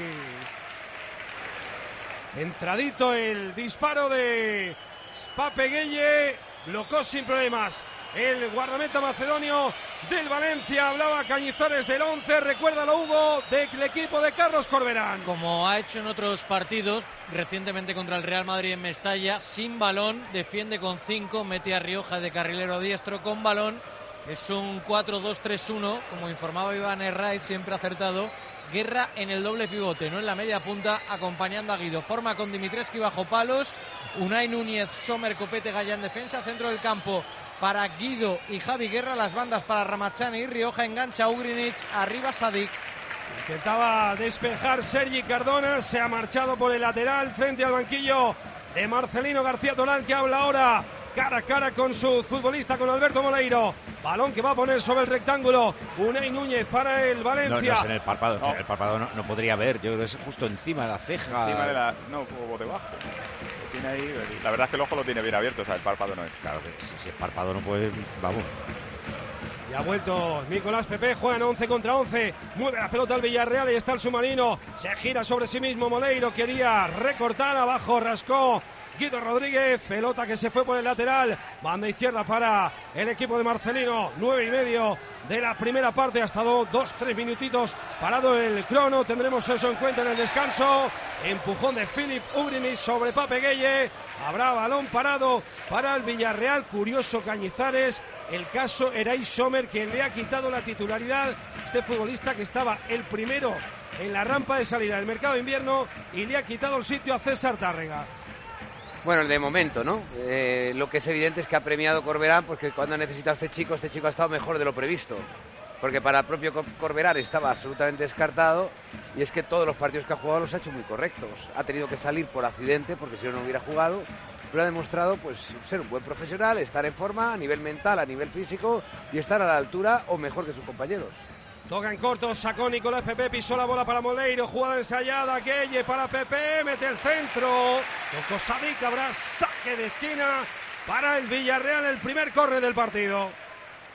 Entradito el disparo de Pape Gueye, bloqueó sin problemas el guardameta macedonio del Valencia. Hablaba Cañizares del once, recuérdalo Hugo, del equipo de Carlos Corberán. Como ha hecho en otros partidos, recientemente contra el Real Madrid en Mestalla, sin balón, defiende con cinco, mete a Rioja de carrilero diestro con balón. Es un cuatro dos tres uno, como informaba Iván Herraiz, siempre acertado. Guerra en el doble pivote, no en la media punta, acompañando a Guido. Forma con Dimitrescu bajo palos, Unai Núñez, Sommer, Copete, Gaya en defensa, centro del campo para Guido y Javi Guerra, las bandas para Ramazzani y Rioja, engancha Ugrinic, arriba Sadik. Intentaba despejar Sergi Cardona, se ha marchado por el lateral frente al banquillo de Marcelino García Toral, que habla ahora cara a cara con su futbolista, con Alberto Moleiro. Balón que va a poner sobre el rectángulo Unai Núñez para el No, Valencia. no es en el párpado, No. el párpado no, no podría ver, yo creo que es justo encima de la ceja. Encima de la. No, o debajo. Lo tiene ahí. La verdad es que el ojo lo tiene bien abierto, o sea, el párpado no es. Claro, que si, si el párpado no puede, vamos. Ya ha vuelto Nicolás Pepe, juegan once contra once, mueve la pelota al Villarreal y está el submarino, se gira sobre sí mismo Moleiro, quería recortar, abajo rascó Guido Rodríguez, pelota que se fue por el lateral, banda izquierda para el equipo de Marcelino, nueve y medio de la primera parte, ha estado dos, tres minutitos parado el crono, tendremos eso en cuenta en el descanso, empujón de Filip Ugrinic sobre Pape Gueye, habrá balón parado para el Villarreal, curioso Cañizares, el caso Eray Sommer, que le ha quitado la titularidad, este futbolista que estaba el primero en la rampa de salida del mercado de invierno y le ha quitado el sitio a César Tárrega. Bueno, de momento, ¿no? Eh, lo que es evidente es que ha premiado Corberán porque cuando ha necesitado a este chico, este chico ha estado mejor de lo previsto. Porque para el propio Corberán estaba absolutamente descartado y es que todos los partidos que ha jugado los ha hecho muy correctos. Ha tenido que salir por accidente porque si no, no hubiera jugado, pero ha demostrado pues ser un buen profesional, estar en forma a nivel mental, a nivel físico y estar a la altura o mejor que sus compañeros. Toca en corto, sacó Nicolás Pepe, pisó la bola para Moleiro, jugada ensayada, Gueye para Pepe, mete el centro, tocó Sadik, habrá saque de esquina para el Villarreal, el primer córner del partido.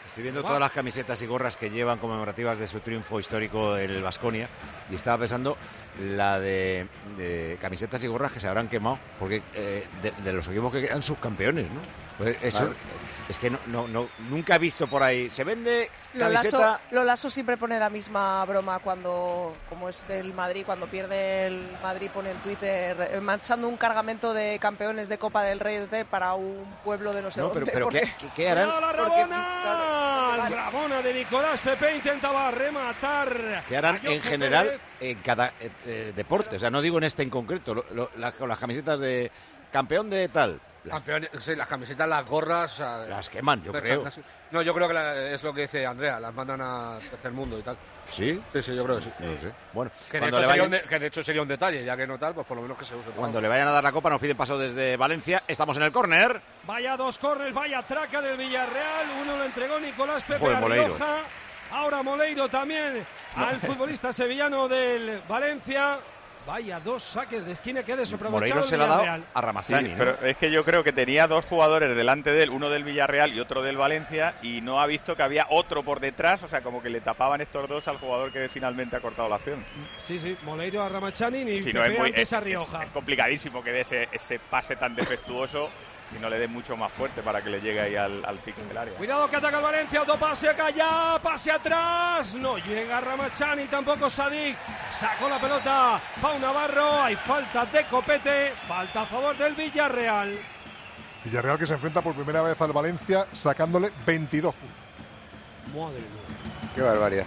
Estoy viendo todas las camisetas y gorras que llevan conmemorativas de su triunfo histórico en el Baskonia y estaba pensando la de, de camisetas y gorras que se habrán quemado, porque eh, de, de los equipos que quedan subcampeones, ¿no? Pues eso, claro. Es que no, no, no, nunca he visto por ahí. Se vende camiseta... Lolaso, Lolaso siempre pone la misma broma cuando, como es del Madrid, cuando pierde el Madrid pone en Twitter marchando un cargamento de campeones de Copa del Rey para un pueblo de no sé no, dónde. Pero, pero porque... ¿qué, qué harán? ¡La Rabona! La Rabona de Nicolás Pepe intentaba rematar. ¿Qué harán en general Pérez? En cada eh, eh, deporte? O sea, no digo en este en concreto, lo, lo, la, con las camisetas de campeón de tal... Las... Campeones, sí, las camisetas, las gorras... O sea, las queman, yo creo. No, yo creo que la, es lo que dice Andrea, las mandan a tercer mundo y tal. ¿Sí? Sí, sí, yo creo que sí. No lo sé. Bueno, que de, hecho vayan... de, que de hecho sería un detalle, ya que no tal, pues por lo menos que se use. Cuando le vayan a dar la copa nos piden paso desde Valencia. Estamos en el córner. Vaya dos córners, vaya traca del Villarreal. Uno lo entregó Nicolás Pepe Joder, a Moleiro. Rioja. Ahora Moleiro también no. al futbolista sevillano del Valencia. Vaya, dos saques de esquina que ha desaprovechado Moleiro se el la ha dado Villarreal. a Ramazani, sí, ¿no? Pero es que yo creo que tenía dos jugadores delante de él, uno del Villarreal y otro del Valencia, y no ha visto que había otro por detrás, o sea, como que le tapaban estos dos al jugador que finalmente ha cortado la acción. Sí, sí, Moleiro a Ramazani y si Pepe no, es muy, antes es, a Rioja. Es, es complicadísimo que dé ese, ese pase tan defectuoso y no le dé mucho más fuerte para que le llegue ahí al, al pico del área. Cuidado que ataca el Valencia, autopase acá ya, pase atrás, no llega Ramazani, tampoco Sadik, sacó la pelota Pau Navarro, hay falta de Copete, falta a favor del Villarreal. Villarreal que se enfrenta por primera vez al Valencia sacándole veintidós puntos. Madre mía. Qué barbaridad.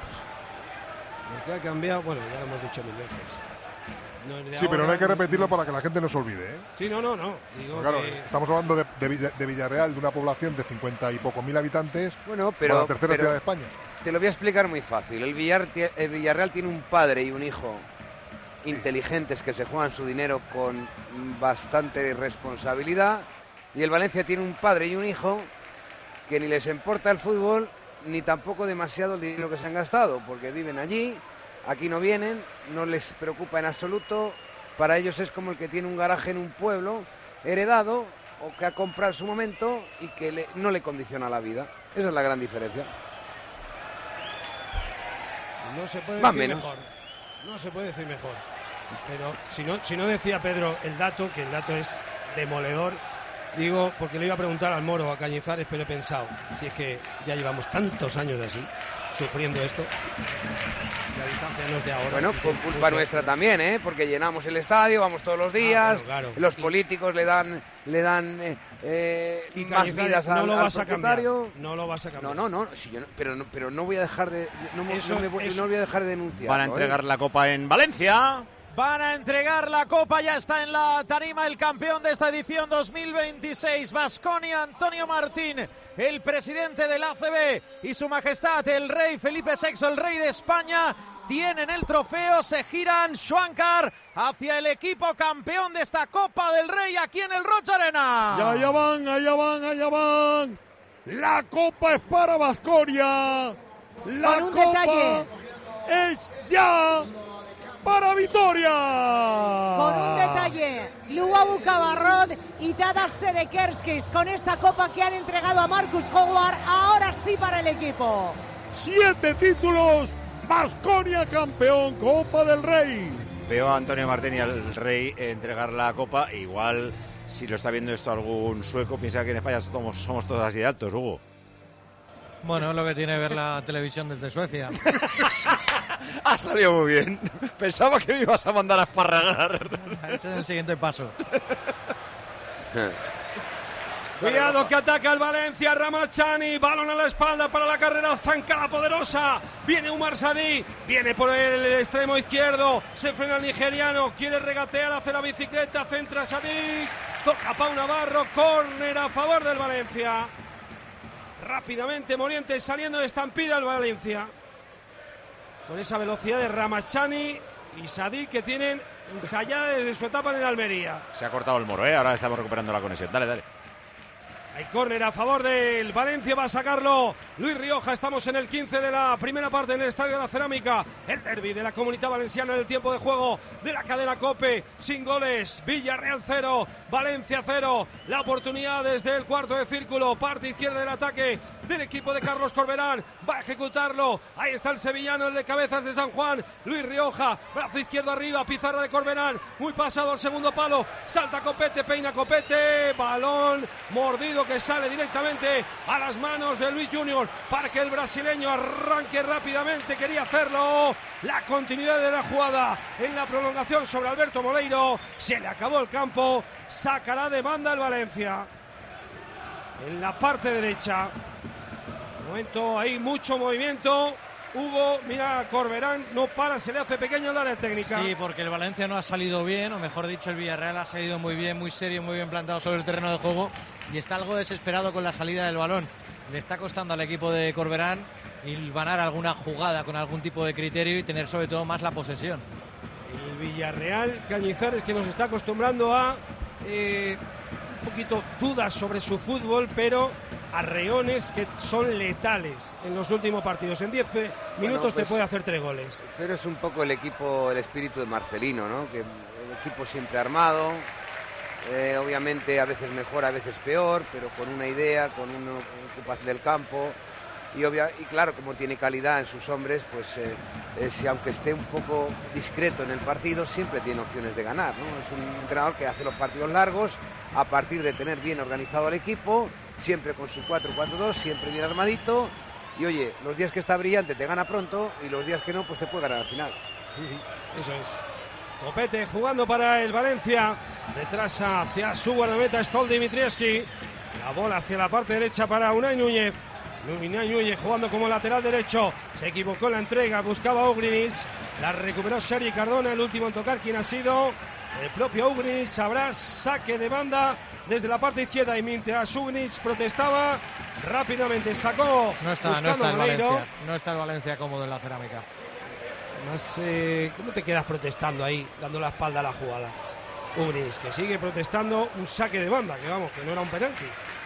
Lo que ha cambiado, bueno, ya lo hemos dicho mil veces. No sí, ahora, pero no hay que repetirlo para que la gente no se olvide, ¿eh? Sí, no, no, no. Digo claro, que... estamos hablando de, de, de Villarreal, de una población de cincuenta y pocos mil habitantes. Bueno, pero la tercera pero, ciudad de España. Te lo voy a explicar muy fácil. El, Villar, el Villarreal tiene un padre y un hijo inteligentes que se juegan su dinero con bastante responsabilidad, y el Valencia tiene un padre y un hijo que ni les importa el fútbol ni tampoco demasiado el dinero que se han gastado, porque viven allí. Aquí no vienen, no les preocupa en absoluto. Para ellos es como el que tiene un garaje en un pueblo heredado o que ha comprado en su momento y que le, no le condiciona la vida. Esa es la gran diferencia. No se puede Más decir menos. mejor. No se puede decir mejor. Pero si no, si no decía Pedro el dato, que el dato es demoledor, digo, porque le iba a preguntar al Moro, a Cañizares, pero he pensado, si es que ya llevamos tantos años así, sufriendo esto, la distancia no es de ahora. Bueno, por culpa nuestra también, ¿eh? Porque llenamos el estadio, vamos todos los días, ah, claro, claro. Los políticos le dan le dan eh, eh, y más vidas al, no lo al vas a cambiar, propietario. no lo vas a cambiar. No, no, no, si yo no pero, no, pero no voy a dejar de no, eso, no, me voy, eso. no voy a dejar de denunciar. Van a entregar ¿eh? la copa en Valencia. Van a entregar la copa, ya está en la tarima el campeón de esta edición dos mil veintiséis, Baskonia, Antonio Martín, el presidente del A C B, y su majestad, el rey Felipe sexto, el rey de España, tienen el trofeo, se giran Schwankar hacia el equipo campeón de esta Copa del Rey aquí en el Rocha Arena. Y allá van, allá van, allá van. La copa es para Baskonia. La Con un copa detalle. es ya para Vitoria. Con un detalle, Luabu Cabarrot y Tadas Sedekerskis con esa copa que han entregado a Marcus Howard, ahora sí para el equipo. Siete títulos, Baskonia campeón, Copa del Rey. Veo a Antonio Martín y al rey entregar la copa. Igual, si lo está viendo esto algún sueco, piensa que en España somos, somos todos así de altos, Hugo. Bueno, es lo que tiene ver la televisión desde Suecia. Ha salido muy bien. Pensaba que me ibas a mandar a esparragar. Ese es el siguiente paso. Cuidado que ataca el Valencia, Ramazani, balón a la espalda para la carrera, zancada poderosa, viene Umar Sadí, viene por el extremo izquierdo, se frena el nigeriano, quiere regatear, hace la bicicleta, centra Sadí, toca Pau Navarro, córner a favor del Valencia. Rápidamente Morientes saliendo de estampida el Valencia, con esa velocidad de Ramazani y Sadí que tienen ensayada desde su etapa en el Almería. Se ha cortado el Moro, ¿eh? Ahora estamos recuperando la conexión. Dale, dale. Hay córner a favor del Valencia, va a sacarlo Luis Rioja. Estamos en el quince de la primera parte en el Estadio de la Cerámica. El derbi de la Comunidad Valenciana en el tiempo de juego de la cadena COPE. Sin goles, Villarreal cero, Valencia cero. La oportunidad desde el cuarto de círculo, parte izquierda del ataque del equipo de Carlos Corberán. Va a ejecutarlo. Ahí está el sevillano, el de Cabezas de San Juan. Luis Rioja, brazo izquierdo arriba, pizarra de Corberán. Muy pasado al segundo palo. Salta Copete, peina Copete. Balón mordido que sale directamente a las manos de Luis Junior para que el brasileño arranque rápidamente. Quería hacerlo. La continuidad de la jugada en la prolongación sobre Alberto Moleiro. Se le acabó el campo. Sacará de banda el Valencia. En la parte derecha. Momento ahí, mucho movimiento. Hugo, mira, Corberán no para, se le hace pequeño el área técnica. Sí, porque el Valencia no ha salido bien, o mejor dicho, el Villarreal ha salido muy bien, muy serio, muy bien plantado sobre el terreno de juego y está algo desesperado con la salida del balón. Le está costando al equipo de Corberán hilvanar alguna jugada con algún tipo de criterio y tener sobre todo más la posesión. El Villarreal, Cañizares, que nos está acostumbrando a eh, un poquito dudas sobre su fútbol, pero arreones que son letales en los últimos partidos. En diez minutos bueno, pues, te puede hacer tres goles. Pero es un poco el equipo, el espíritu de Marcelino, ¿no? Que el equipo siempre armado, eh, obviamente a veces mejor, a veces peor, pero con una idea, con una ocupación del campo. Y, obvia, y claro, como tiene calidad en sus hombres, pues eh, eh, si aunque esté un poco discreto en el partido, siempre tiene opciones de ganar, ¿no? Es un entrenador que hace los partidos largos a partir de tener bien organizado el equipo, siempre con su cuatro cuatro dos, siempre bien armadito. Y oye, los días que está brillante te gana pronto y los días que no, pues te puede ganar al final. Eso es. Copete jugando para el Valencia. Retrasa hacia su guardameta Stol Dimitrievski. La bola hacia la parte derecha para Unai Núñez. Unai Núñez jugando como lateral derecho. Se equivocó en la entrega, buscaba a Ugrinic. La recuperó Sergi Cardona, el último en tocar. ¿Quién ha sido? El propio Ugrinic. Habrá saque de banda desde la parte izquierda y mientras Ugrinic protestaba, rápidamente sacó. No está, no está el Valencia. No está el Valencia cómodo en la cerámica. Además, eh, ¿cómo te quedas protestando ahí, dando la espalda a la jugada? Ugrinic, que sigue protestando un saque de banda, que vamos, que no era un penalti.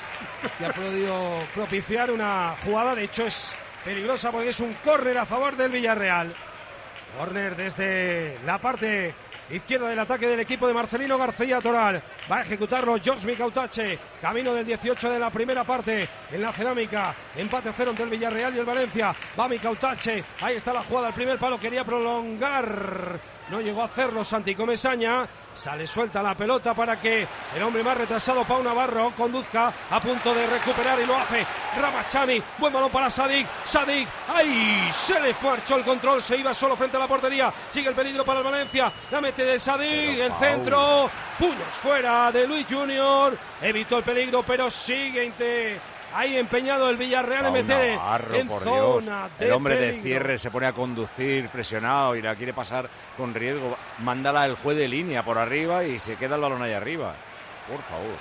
Que ha podido propiciar una jugada, de hecho es peligrosa porque es un córner a favor del Villarreal. Córner desde la parte izquierda del ataque del equipo de Marcelino García Toral. Va a ejecutarlo George Micautache. Camino del dieciocho de la primera parte en la cerámica. Empate a cero entre el Villarreal y el Valencia. Va Micautache. Ahí está la jugada. El primer palo quería prolongar. No llegó a hacerlo Santi Comesaña. Sale suelta la pelota para que el hombre más retrasado, Pau Navarro, conduzca a punto de recuperar y lo hace Ramachani. Buen balón para Sadik. Sadik. ¡Ay! Se le marchó el control. Se iba solo frente a la portería. Sigue el peligro para el Valencia. La mete de Sadik. El centro. Puños fuera de Luis Junior. Evitó el peligro, pero sigue inte... ahí empeñado el Villarreal en meter Navarro, en por zona Dios. de El hombre peligro. de cierre se pone a conducir presionado y la quiere pasar con riesgo. Mándala el juez de línea por arriba y se queda el balón ahí arriba. Por favor.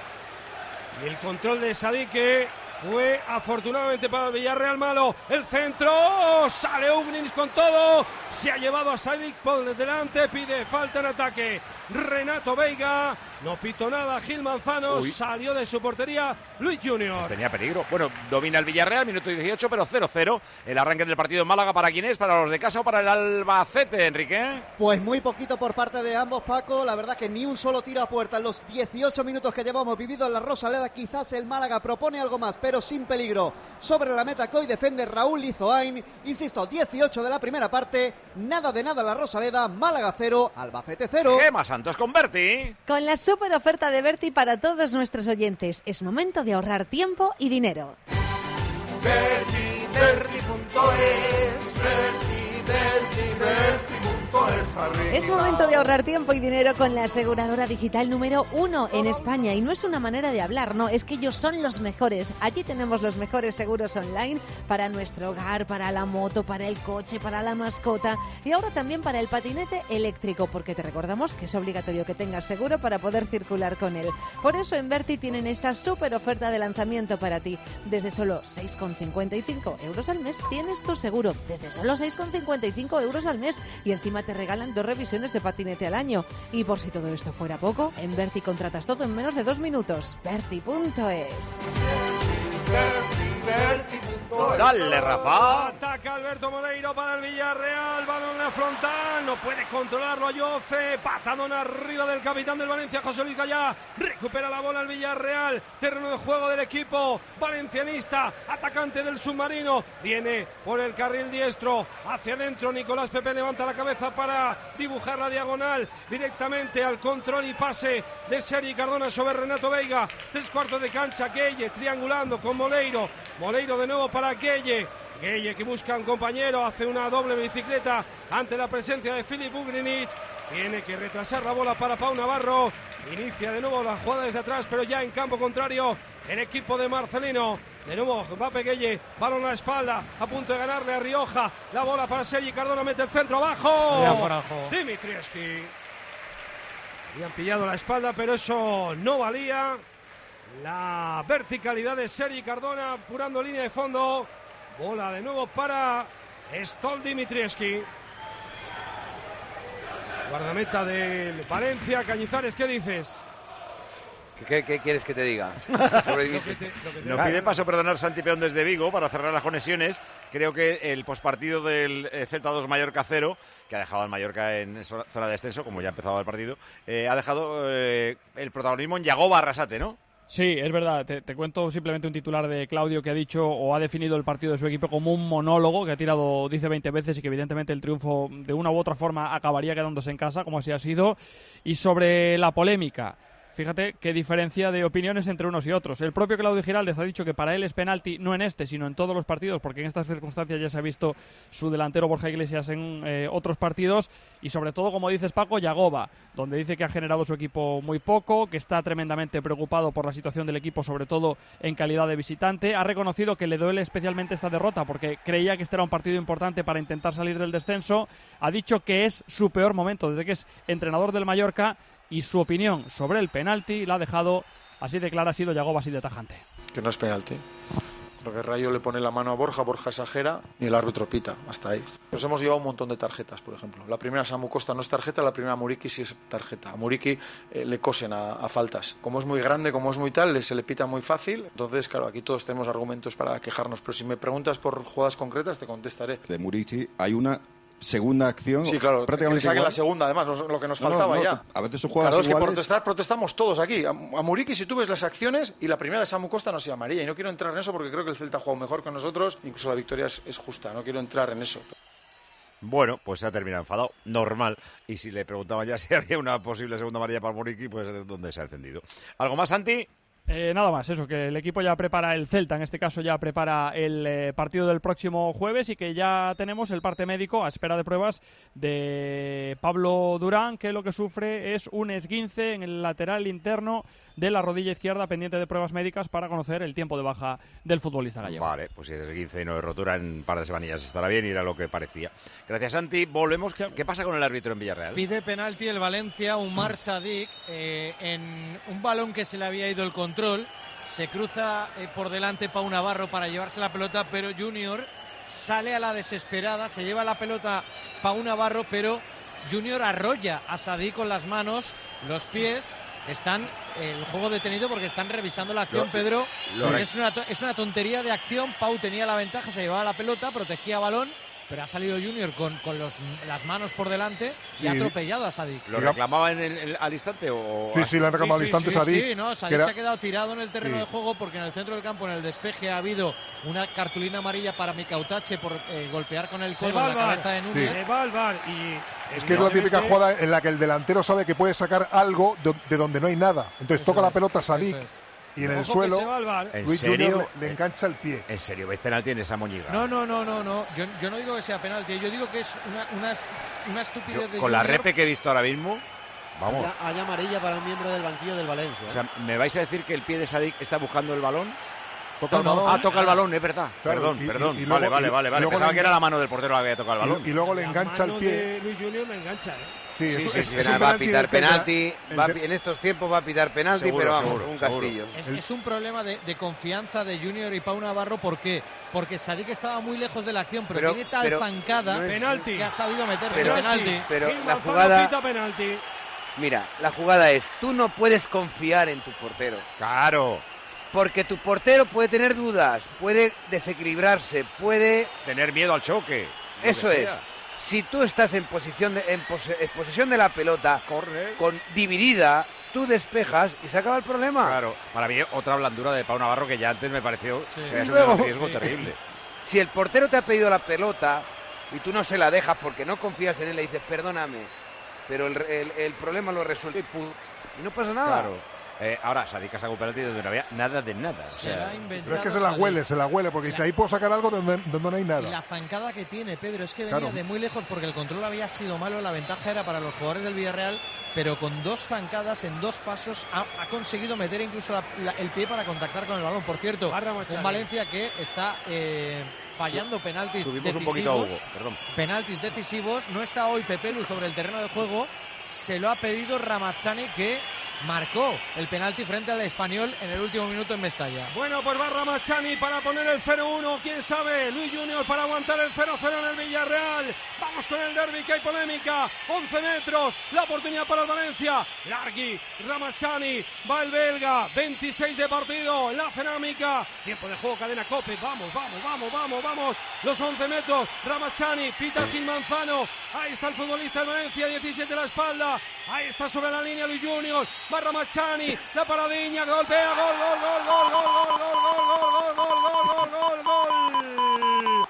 Y el control de Sadik, que fue afortunadamente para el Villarreal malo. El centro. Sale Ugrinic con todo. Se ha llevado a Sadik por delante. Pide falta en ataque. Renato Veiga. No pitó nada. Gil Manzanos. Uy. Salió de su portería Luis Junior. Tenía peligro. Bueno, domina el Villarreal, minuto dieciocho, pero cero cero. El arranque del partido en Málaga, ¿para quién es? ¿Para los de casa o para el Albacete, Enrique? Pues muy poquito por parte de ambos, Paco. La verdad que ni un solo tiro a puerta en los dieciocho minutos que llevamos vivido en la Rosaleda. Quizás el Málaga propone algo más, pero sin peligro. Sobre la meta que hoy defiende Raúl Lizoain. Insisto, dieciocho de la primera parte. Nada de nada en la Rosaleda. Málaga cero, Albacete cero. Gema Santos con Berti. Con la super oferta de Berti para todos nuestros oyentes. Es momento de ahorrar tiempo y dinero. Berti, Berti punto es, Berti, Berti, Berti punto es arriba. Es momento de ahorrar tiempo y dinero con la aseguradora digital número uno en España. Y no es una manera de hablar, no, es que ellos son los mejores. Allí tenemos los mejores seguros online para nuestro hogar, para la moto, para el coche, para la mascota y ahora también para el patinete eléctrico, porque te recordamos que es obligatorio que tengas seguro para poder circular con él. Por eso en Berti tienen esta súper oferta de lanzamiento para ti. Desde solo seis con cincuenta y cinco euros al mes tienes tu seguro. Desde solo seis con cincuenta y cinco euros al mes y encima te regalan realizan dos revisiones de patinete al año. Y por si todo esto fuera poco, en Berti contratas todo en menos de dos minutos. Berti punto es. Dale, Rafa. Ataca Alberto Moleiro para el Villarreal. Balón en la frontal. No puede controlarlo Ayoce. Patadón arriba del capitán del Valencia, José Luis Gallá. Recupera la bola el Villarreal. Terreno de juego del equipo valencianista. Atacante del submarino. Viene por el carril diestro. Hacia adentro. Nicolás Pepe levanta la cabeza para dibujar la diagonal. Directamente al control y pase de Sergi Cardona sobre Renato Veiga. Tres cuartos de cancha. Gueye triangulando con Moleiro. Moleiro de nuevo para Gueye. Gueye que busca a un compañero, hace una doble bicicleta ante la presencia de Filip Ugrinic. Tiene que retrasar la bola para Pau Navarro. Inicia de nuevo la jugada desde atrás, pero ya en campo contrario el equipo de Marcelino. De nuevo Mbappé Gueye, balón a la espalda, a punto de ganarle a Rioja. La bola para Sergi Cardona, mete el centro abajo. Dimitrievski. Habían pillado la espalda, pero eso no valía. La verticalidad de Sergi Cardona, apurando línea de fondo. Bola de nuevo para Stol Dimitrievski. Guardameta del Valencia. Cañizares, ¿qué dices? ¿Qué, qué quieres que te diga? Nos pide paso perdonar Santi Peón desde Vigo para cerrar las conexiones. Creo que el pospartido del Celta dos Mallorca cero, que ha dejado al Mallorca en zona de descenso, como ya ha empezado el partido, eh, ha dejado eh, el protagonismo en Yagoba Arrasate, ¿no? Sí, es verdad. Te, te cuento simplemente un titular de Claudio que ha dicho o ha definido el partido de su equipo como un monólogo que ha tirado, dice, veinte veces y que evidentemente el triunfo de una u otra forma acabaría quedándose en casa, como así ha sido. Y sobre la polémica, fíjate qué diferencia de opiniones entre unos y otros. El propio Claudio Giraldez ha dicho que para él es penalti, no en este, sino en todos los partidos, porque en estas circunstancias ya se ha visto su delantero Borja Iglesias en eh, otros partidos. Y sobre todo, como dices, Paco, Yagoba, donde dice que ha generado su equipo muy poco, que está tremendamente preocupado por la situación del equipo, sobre todo en calidad de visitante. Ha reconocido que le duele especialmente esta derrota porque creía que este era un partido importante para intentar salir del descenso. Ha dicho que es su peor momento desde que es entrenador del Mallorca. Y su opinión sobre el penalti la ha dejado así de clara, ha sido Yagoba así de tajante. Que no es penalti. Porque Rayo le pone la mano a Borja, Borja exagera y el árbitro pita, hasta ahí. Nos hemos llevado un montón de tarjetas, por ejemplo. La primera Samu Costa no es tarjeta, la primera Muriqui sí es tarjeta. A Muriqui eh, le cosen a, a faltas. Como es muy grande, como es muy tal, le, se le pita muy fácil. Entonces, claro, aquí todos tenemos argumentos para quejarnos. Pero si me preguntas por jugadas concretas, te contestaré. De Muriqui hay una segunda acción. Sí, claro, prácticamente que le saquen igual. La segunda, además, lo que nos no, faltaba no, no, ya. A veces son jugadas claro, es que iguales. protestar, protestamos todos aquí. A, a Muriqui, si tú ves las acciones, y la primera de Samu Costa no se llamaría. Y no quiero entrar en eso porque creo que el Celta ha jugado mejor que nosotros. Incluso la victoria es, es justa, no quiero entrar en eso. Bueno, pues se ha terminado enfadado, normal. Y si le preguntaban ya si había una posible segunda amarilla para Muriqui, pues es donde se ha encendido. ¿Algo más, Santi? Eh, nada más, eso, que el equipo ya prepara, el Celta en este caso ya prepara el eh, partido del próximo jueves y que ya tenemos el parte médico a espera de pruebas de Pablo Durán, que lo que sufre es un esguince en el lateral interno de la rodilla izquierda, pendiente de pruebas médicas para conocer el tiempo de baja del futbolista gallego. Vale, pues si es esguince y no es rotura, en un par de semanillas estará bien y era lo que parecía. Gracias, Santi. Volvemos. ¿Qué pasa con el árbitro en Villarreal? Pide penalti el Valencia, Umar Sadik, eh, en un balón que se le había ido el control. Se cruza eh, por delante Pau Navarro para llevarse la pelota, pero Junior sale a la desesperada, se lleva la pelota Pau Navarro, pero Junior arrolla a Sadik con las manos, los pies. Están el juego detenido porque están revisando la acción, lo, Pedro. Lo es, una, es una tontería de acción. Pau tenía la ventaja, se llevaba la pelota, protegía balón, pero ha salido Junior con, con los, las manos por delante y sí. ha atropellado a Sadik. ¿Lo reclamaba en el, el, al instante? O sí, sí, le han reclamado sí, al instante sí, Sadik. Sí, no, Sadik era... se ha quedado tirado en el terreno sí. de juego porque en el centro del campo, en el despeje, ha habido una cartulina amarilla para Micautache por eh, golpear con el codo la cabeza de Núñez. Sí. Se va al bar y... Es que es la típica jugada en la que el delantero sabe que puede sacar algo de, de donde no hay nada. Entonces eso toca es, la pelota Sadik y en el suelo Luis Junior le, le engancha el pie. ¿En serio veis penalti en esa moñiga? No, no, no, no, no. Yo, yo no digo que sea penalti, yo digo que es una, una, una estupidez yo, de Con Junior. La repe que he visto ahora mismo, vamos. Hay, hay amarilla para un miembro del banquillo del Valencia. O sea, ¿me vais a decir que el pie de Sadik está buscando el balón? Toca el balón. Ah, toca el balón, es verdad. Claro, perdón, y- perdón. y- y vale, luego- vale, y- vale, y vale. luego Pensaba le que era la mano del portero la que había tocado el balón. Y, y luego le engancha el pie. De Luis Junior la engancha, ¿eh? Sí, Sí, eso- sí, es- sí, es un va a penalti pitar del Tendrá- penalti. el va a de- pi- en estos tiempos va a pitar penalti, Seguro, pero vamos, seguro, un seguro. castillo. Es, es un problema de, de confianza de Junior y Pau Navarro. ¿Por qué? Porque Sadik estaba muy lejos de la acción, pero, Pero- tiene tal pero zancada no es- Penalti. que ha sabido meterse Pero- penalti. Pero Gil la Manzano jugada, pita penalti. mira, la jugada es, tú no puedes confiar en tu portero. Claro. Porque tu portero puede tener dudas, puede desequilibrarse, puede... Tener miedo al choque. lo Eso que es. sea. Si tú estás en posición de, en, pose- en posesión de la pelota, Corre. con dividida, tú despejas y se acaba el problema. Claro, para mí otra blandura de Pau Navarro que ya antes me pareció Sí. que había Y asumido luego- un riesgo Sí. terrible. Si el portero te ha pedido la pelota y tú no se la dejas porque no confías en él, le dices, perdóname, pero el, el- el problema lo resuelve y, pu- y no pasa nada. Claro. Eh, ahora, Sadik ha sacado un penalti donde no había nada de nada. O Se sea, la ha inventado Pero es que se la Sadik. huele, se la huele, porque dice, ahí puedo sacar algo donde, donde no hay Y nada. la zancada que tiene Pedro es que venía Claro. de muy lejos porque el control había sido malo, la ventaja era para los jugadores del Villarreal, pero con dos zancadas en dos pasos ha, ha conseguido meter incluso la- la- el pie para contactar con el balón. Por cierto, Barra Machado. un Valencia que está eh, fallando penaltis subimos un decisivos. poquito a Hugo, perdón. Penaltis decisivos. No está hoy Pepelu sobre el terreno de juego. Se lo ha pedido Ramazzani, que marcó el penalti frente al Español en el último minuto en Mestalla. Bueno, pues va Ramachani para poner el cero uno, quién sabe, Luis Junior para aguantar el cero cero en el Villarreal. Vamos con el derbi, que hay polémica, once metros, la oportunidad para el Valencia. Largui, Ramachani, va el belga, veintiséis de partido, la cerámica, tiempo de juego, cadena Cope, vamos, vamos, vamos, vamos, vamos, los once metros, Ramachani, pita Gil Manzano, ahí está el futbolista del Valencia, diecisiete a la espalda, ahí está sobre la línea Luis Junior, va Ramachani, la paradiña, golpea, gol, gol, gol, gol, gol, gol, gol, gol, gol, gol, gol, gol, gol,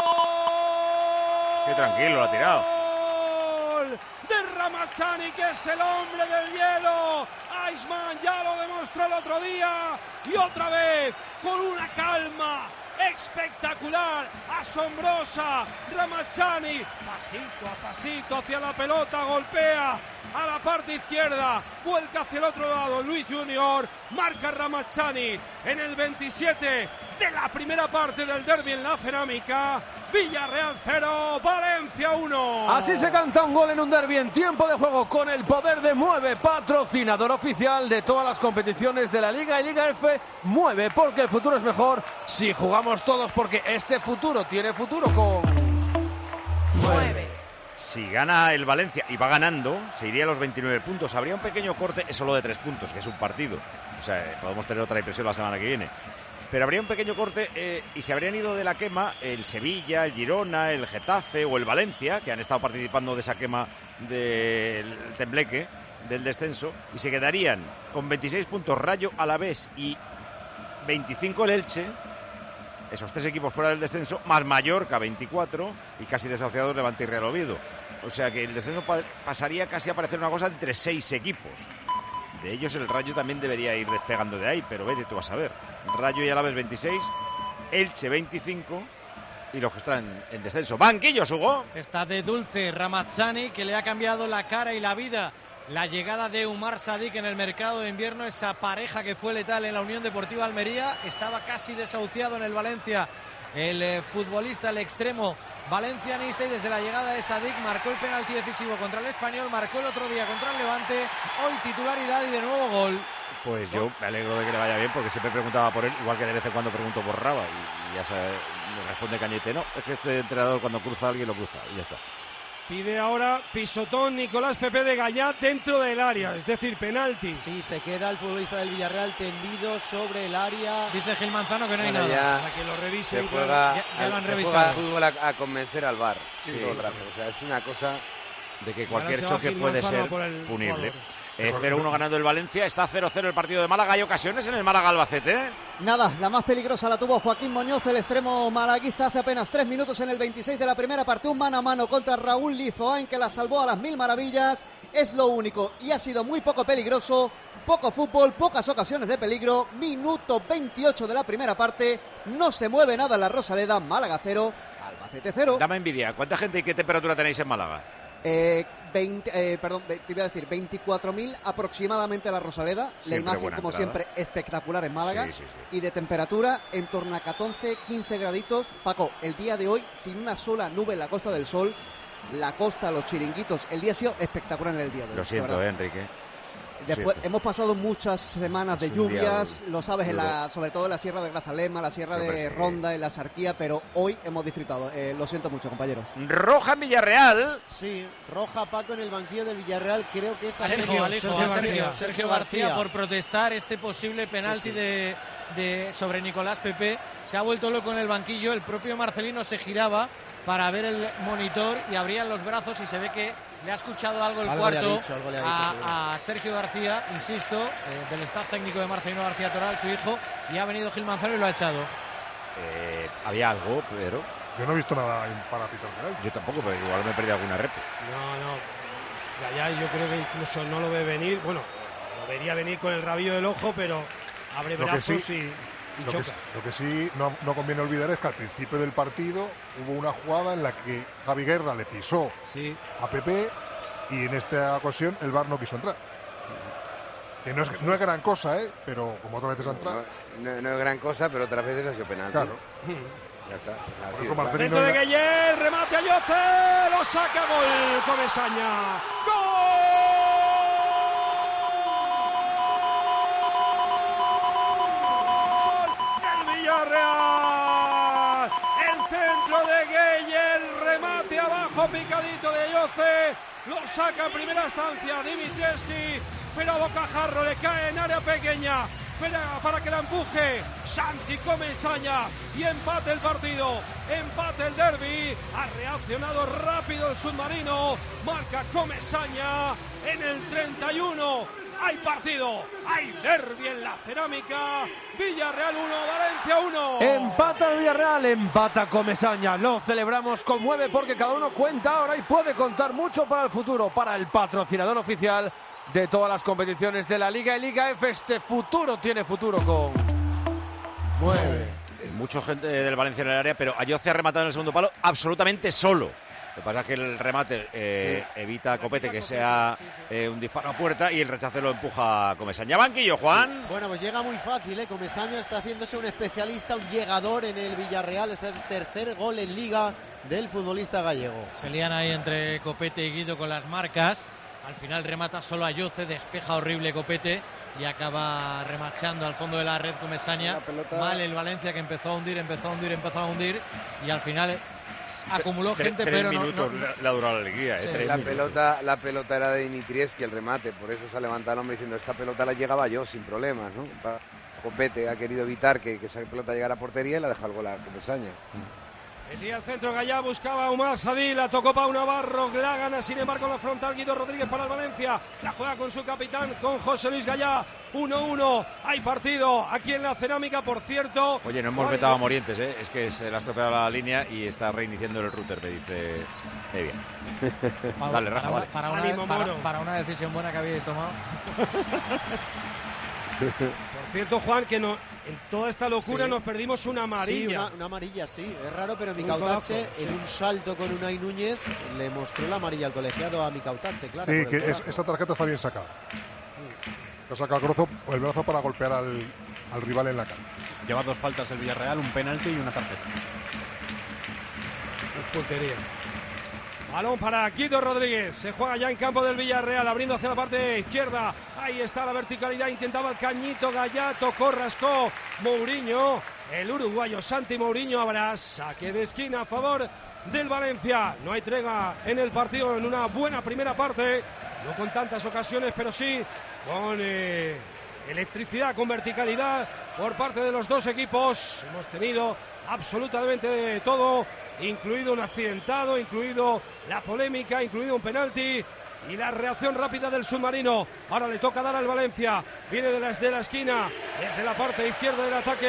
gol. Qué tranquilo lo ha tirado. Gol de Ramachani, que es el hombre del hielo. Aisman ya lo demostró el otro día y otra vez con una calma espectacular, asombrosa. Ramachani, pasito a pasito hacia la pelota, golpea a la parte izquierda, vuelca hacia el otro lado. Luis Junior marca Ramachani en el veintisiete de la primera parte del derbi en la cerámica. Villarreal cero, Valencia uno. Así se canta un gol en un derbi en tiempo de juego con el poder de Mueve, patrocinador oficial de todas las competiciones de la Liga y Liga F. Mueve, porque el futuro es mejor si jugamos todos, porque este futuro tiene futuro con Mueve. Si gana el Valencia y va ganando, se iría a los veintinueve puntos. Habría un pequeño corte, es solo de tres puntos, que es un partido. O sea, podemos tener otra impresión la semana que viene. Pero habría un pequeño corte eh, y se habrían ido de la quema el Sevilla, el Girona, el Getafe o el Valencia, que han estado participando de esa quema del tembleque, del descenso, y se quedarían con veintiséis puntos Rayo, Alavés y veinticinco el Elche. Esos tres equipos fuera del descenso, más Mallorca veinticuatro y casi desahuciados Levante y Real Oviedo. O sea que el descenso pa- pasaría casi a parecer una cosa entre seis equipos. De ellos el Rayo también debería ir despegando de ahí, pero vete tú a saber. Rayo y Alavés veintiséis, Elche veinticinco y los que están en, en descenso. Banquillos, Hugo. Está de dulce Ramazzani, que le ha cambiado la cara y la vida. La llegada de Umar Sadik en el mercado de invierno, esa pareja que fue letal en la Unión Deportiva Almería, estaba casi desahuciado en el Valencia. El eh, futbolista, el extremo valencianista, y desde la llegada de Sadik marcó el penalti decisivo contra el Español, marcó el otro día contra el Levante, hoy titularidad y de nuevo gol. Pues yo me alegro de que le vaya bien, porque siempre preguntaba por él, igual que de vez en cuando pregunto por Raba, y, y ya se me responde Cañete, no, es que este entrenador cuando cruza a alguien lo cruza, y ya está. Pide ahora pisotón Nicolás Pepe de Gallat dentro del área, es decir, penalti. Sí, se queda el futbolista del Villarreal tendido sobre el área. Dice Gil Manzano que no hay Bueno, nada. ya Para que lo se revisen. juega, Ya- ya lo han se revisado. juega al fútbol a, a convencer al V A R Sí. todo el rato. O sea, es una cosa de que Y ahora cualquier se va choque Gil puede Manzano ser por el punible. jugador. Eh, cero uno ganando el Valencia, está cero cero el partido de Málaga. ¿Hay ocasiones en el Málaga-Albacete? Nada, la más peligrosa la tuvo Joaquín Muñoz, el extremo malaguista, hace apenas tres minutos en el veintiséis de la primera parte, un mano a mano contra Raúl Lizoain, que la salvó a las mil maravillas, es lo único, y ha sido muy poco peligroso, poco fútbol, pocas ocasiones de peligro, minuto veintiocho de la primera parte, no se mueve nada en la Rosaleda, Málaga cero, Albacete cero. Dame envidia, ¿cuánta gente y qué temperatura tenéis en Málaga? Eh, veinte, eh, perdón, te iba a decir veinticuatro mil aproximadamente la Rosaleda. Siempre la imagen, como entrada. Siempre, espectacular en Málaga. Sí, sí, sí. Y de temperatura en torno a catorce, quince graditos. Paco, el día de hoy, sin una sola nube en la Costa del Sol, la costa, los chiringuitos, el día ha sido espectacular en el día de hoy. Lo siento, eh, Enrique. Después Siento. hemos pasado muchas semanas de lluvias, lo sabes, en la, sobre todo en la Sierra de Grazalema, la Sierra Siempre de sí. Ronda, en la Sarquía, pero hoy hemos disfrutado. Eh, lo siento mucho, compañeros. Roja en Villarreal. Sí, roja, Paco, en el banquillo del Villarreal, creo que es a Sergio, Sergio, Sergio, Sergio, Sergio, Sergio, Sergio García, García por protestar este posible penalti sí, sí. De, de sobre Nicolás Pepe. Se ha vuelto loco en el banquillo, el propio Marcelino se giraba para ver el monitor y abrían los brazos y se ve que le ha escuchado algo el algo cuarto le ha dicho, algo le ha dicho, a, a Sergio García, insisto, eh, del staff técnico de Marcelino García Toral, su hijo, y ha venido Gil Manzano y lo ha echado. Eh, había algo, pero... Yo no he visto nada para pitar penal. Yo tampoco, pero igual me he perdido alguna rep. No, no. Ya, ya, yo creo que incluso no lo ve venir. Bueno, lo vería venir con el rabillo del ojo, pero abre brazos sí, y... Y lo, que, lo que sí no, no conviene olvidar es que al principio del partido hubo una jugada en la que Javi Guerra le pisó sí. a Pepe y en esta ocasión el V A R no quiso entrar. Que no es, no es gran cosa, ¿eh? Pero como otras veces ha entrado. No, no, no es gran cosa, pero otras veces ha sido penal. Claro. Ya está. Por eso Marcelino centro de Gueye, remate a Yoce, lo saca, gol Comesaña. ¡Gol! Villarreal, el centro de Gueye, el remate abajo picadito de Yoce, lo saca en primera instancia Dimitrievski, pero a bocajarro le cae en área pequeña para, para que la empuje Santi Comesaña y empate el partido, empate el derbi. Ha reaccionado rápido el submarino, marca Comesaña en el treinta y uno. Hay partido, hay derbi en la Cerámica. Villarreal uno, Valencia uno. Empata el Villarreal, empata Comesaña. Lo celebramos con nueve porque cada uno cuenta ahora y puede contar mucho para el futuro, para el patrocinador oficial de todas las competiciones de la Liga y Liga F. Este futuro tiene futuro con nueve. Mucha gente del Valencia en el área, pero Ayoce ha rematado en el segundo palo absolutamente solo. Lo que pasa es que el remate eh, sí. evita a Copete que sea eh, un disparo a puerta y el rechace lo empuja a Comesaña. Banquillo, Juan. Sí. Bueno, pues llega muy fácil, ¿eh? Comesaña está haciéndose un especialista, un llegador en el Villarreal. Es el tercer gol en Liga del futbolista gallego. Se lían ahí entre Copete y Guido con las marcas. Al final remata solo a Yoce, despeja horrible Copete y acaba remachando al fondo de la red Comesaña. Mal el Valencia que empezó a hundir, empezó a hundir, empezó a hundir y al final acumuló T gente, tres pero minutos no, no... le ha durado la alegría. Sí, eh, la, pelota, la pelota era de Dimitrievski, el remate, por eso se ha levantado el hombre diciendo esta pelota la llegaba yo sin problemas, ¿no? Copete ha querido evitar que, que esa pelota llegara a portería y la ha dejado el gol a Comesaña. Metía al centro Gallá, buscaba a Umar Sadí, la tocó Pau Navarro, la gana sin embargo la frontal Guido Rodríguez para el Valencia, la juega con su capitán, con José Luis Gallá, uno uno, hay partido aquí en la Cerámica, por cierto. Oye, no hemos vetado a Morientes, ¿eh? Es que se le ha estropeado la línea y está reiniciando el router, me dice Evia. Dale, Rafa, para, vale. Para una, para, para una decisión buena que habéis tomado. Por cierto, Juan, que no, en toda esta locura sí. nos perdimos una amarilla. Sí, una, una amarilla, sí. Es raro, pero Micautache, en sí. un salto con Unai Núñez, le mostró la amarilla al colegiado a Micautache, claro. Sí, que es, esa tarjeta está bien sacada. Mm. Saca el brazo, el brazo para golpear al, al rival en la cara. Lleva dos faltas el Villarreal, un penalti y una tarjeta. Es puntería. Balón para Guido Rodríguez, se juega ya en campo del Villarreal, abriendo hacia la parte izquierda, ahí está la verticalidad, intentaba el cañito, Gallá, tocó, rascó, Mourinho, el uruguayo Santi Mourinho, habrá saque de esquina a favor del Valencia, no hay tregua en el partido en una buena primera parte, no con tantas ocasiones, pero sí con eh, electricidad, con verticalidad por parte de los dos equipos, hemos tenido absolutamente de todo, incluido un accidentado, incluido la polémica, incluido un penalti y la reacción rápida del submarino. Ahora le toca dar al Valencia, viene de la, de la esquina, desde la parte izquierda del ataque,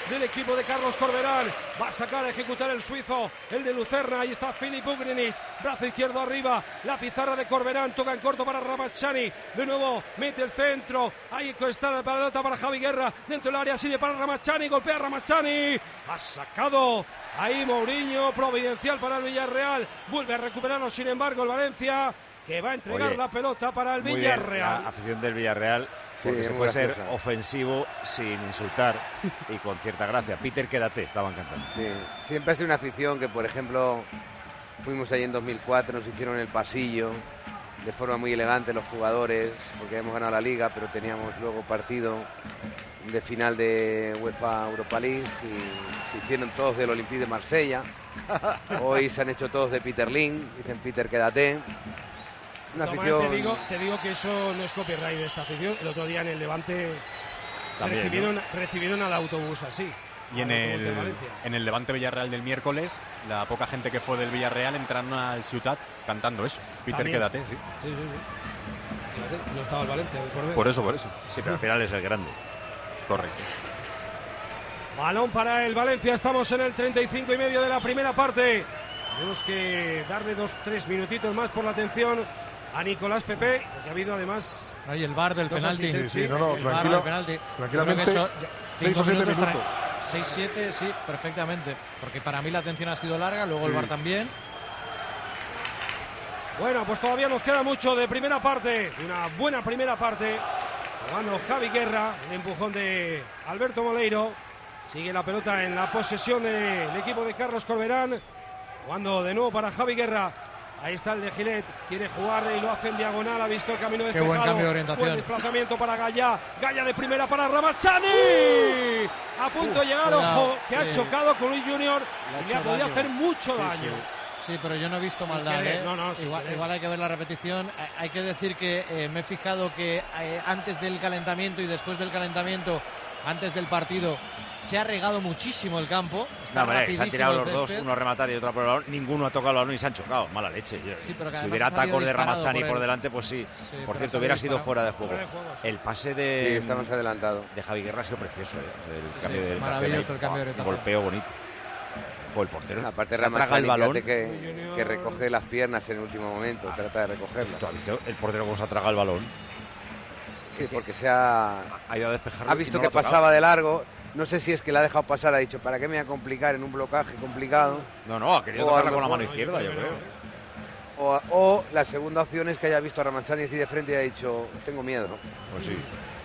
del equipo de Carlos Corberán. Va a sacar a ejecutar el suizo, el de Lucerna. Ahí está Filip Ugrinic, brazo izquierdo arriba, la pizarra de Corberán, toca en corto para Ramazani, de nuevo mete el centro, ahí está la pelota para Javi Guerra, dentro del área sirve para Ramazani, golpea Ramazani, ha sacado ahí Mourinho, providencial para el Villarreal, vuelve a recuperarlo sin embargo el Valencia, que va a entregar Oye, la pelota para el muy Villarreal. bien, la afición del Villarreal, porque Sí, se muy puede ser graciosa. ofensivo sin insultar y con cierta gracia. Peter, quédate, estaban cantando. Sí, siempre ha sido una afición que, por ejemplo, fuimos allí en dos mil cuatro, nos hicieron el pasillo de forma muy elegante los jugadores, porque hemos ganado la Liga, pero teníamos luego partido de final de UEFA Europa League y se hicieron todos del Olympique de Marsella. Hoy se han hecho todos de Peter Lim, dicen Peter, quédate. Una Tomás, afición... te, digo, te digo que eso no es copyright de esta afición. El otro día en el Levante También, recibieron, ¿no? recibieron al autobús así. Y en al autobús de el, Valencia. en el Levante Villarreal del miércoles, la poca gente que fue del Villarreal entraron al Ciutat cantando eso. Peter, También. quédate, sí. Sí, sí, sí. Quédate, no estaba el Valencia de por medio. Por eso, por eso. Sí, pero al final es el grande. Correcto. Balón para el Valencia, estamos en el treinta y cinco y medio de la primera parte. Tenemos que darle dos, tres minutitos más por la atención a Nicolás Pepe, que ha habido además... Ahí el bar del dos penalti. asistencias. Sí, sí, no, no, El bar tranquilo, del penalti. tranquilamente, Yo creo que eso- seis cinco o siete minutos, minutos. tra- seis, siete, sí, perfectamente. Porque para mí la atención ha sido larga, luego el Sí. bar también. Bueno, pues todavía nos queda mucho de primera parte, una buena primera parte. Jugando Javi Guerra, el empujón de Alberto Moleiro. Sigue la pelota en la posesión del equipo de Carlos Corberán. Jugando de nuevo para Javi Guerra. Ahí está el de Gilet, quiere jugar y lo hace en diagonal, ha visto el camino Qué despejado. buen cambio de orientación. Buen desplazamiento para Gaya, Gaya de primera para Ramazani. A punto de llegar, cuidado, ojo, que ha sí. chocado con Luis Junior Le ha y le ha hecho podido daño. hacer mucho Sí, daño. Sí, pero yo no he visto Sin maldad. querer, ¿eh? no, no, sin igual, querer. igual hay que ver la repetición. Hay- Hay que decir que eh, me he fijado que eh, antes del calentamiento y después del calentamiento, antes del partido, se ha regado muchísimo el campo. Está No, hombre, se han rapidísimo tirado el los dos, césped. uno a rematar y otro a por el balón. Ninguno ha tocado el balón y se han chocado. Mala leche. Sí, pero que si además hubiera ha salido tacos de disparado Ramazani por por, el- delante, pues sí. Sí, por pero ha cierto, salido hubiera sido disparado. fuera de juego. Fuera de juego, sí. El pase de. Sí, estamos adelantados. De Javi Guerra ha sido precioso. ¿eh? El Sí, cambio sí, de maravilloso el cambio de orientación. orientación. Golpeo bonito. Fue el portero. Aparte se ha tragado Ramazani, el balón. fíjate que, que recoge las piernas en el último momento, trata de recogerlo. ¿Tú has visto el portero cómo se ha tragado el balón? Sí, porque se ha, Ha ido a despejarlo. ha y visto no que lo ha tocado. pasaba de largo. No sé si es que la ha dejado pasar, ha dicho, ¿para qué me voy a complicar en un blocaje complicado? No, no, ha querido O a tocarla lo con la mejor- mano izquierda, yo creo. O, o la segunda opción es que haya visto a Ramazani así de frente y ha dicho, tengo miedo. Pues sí.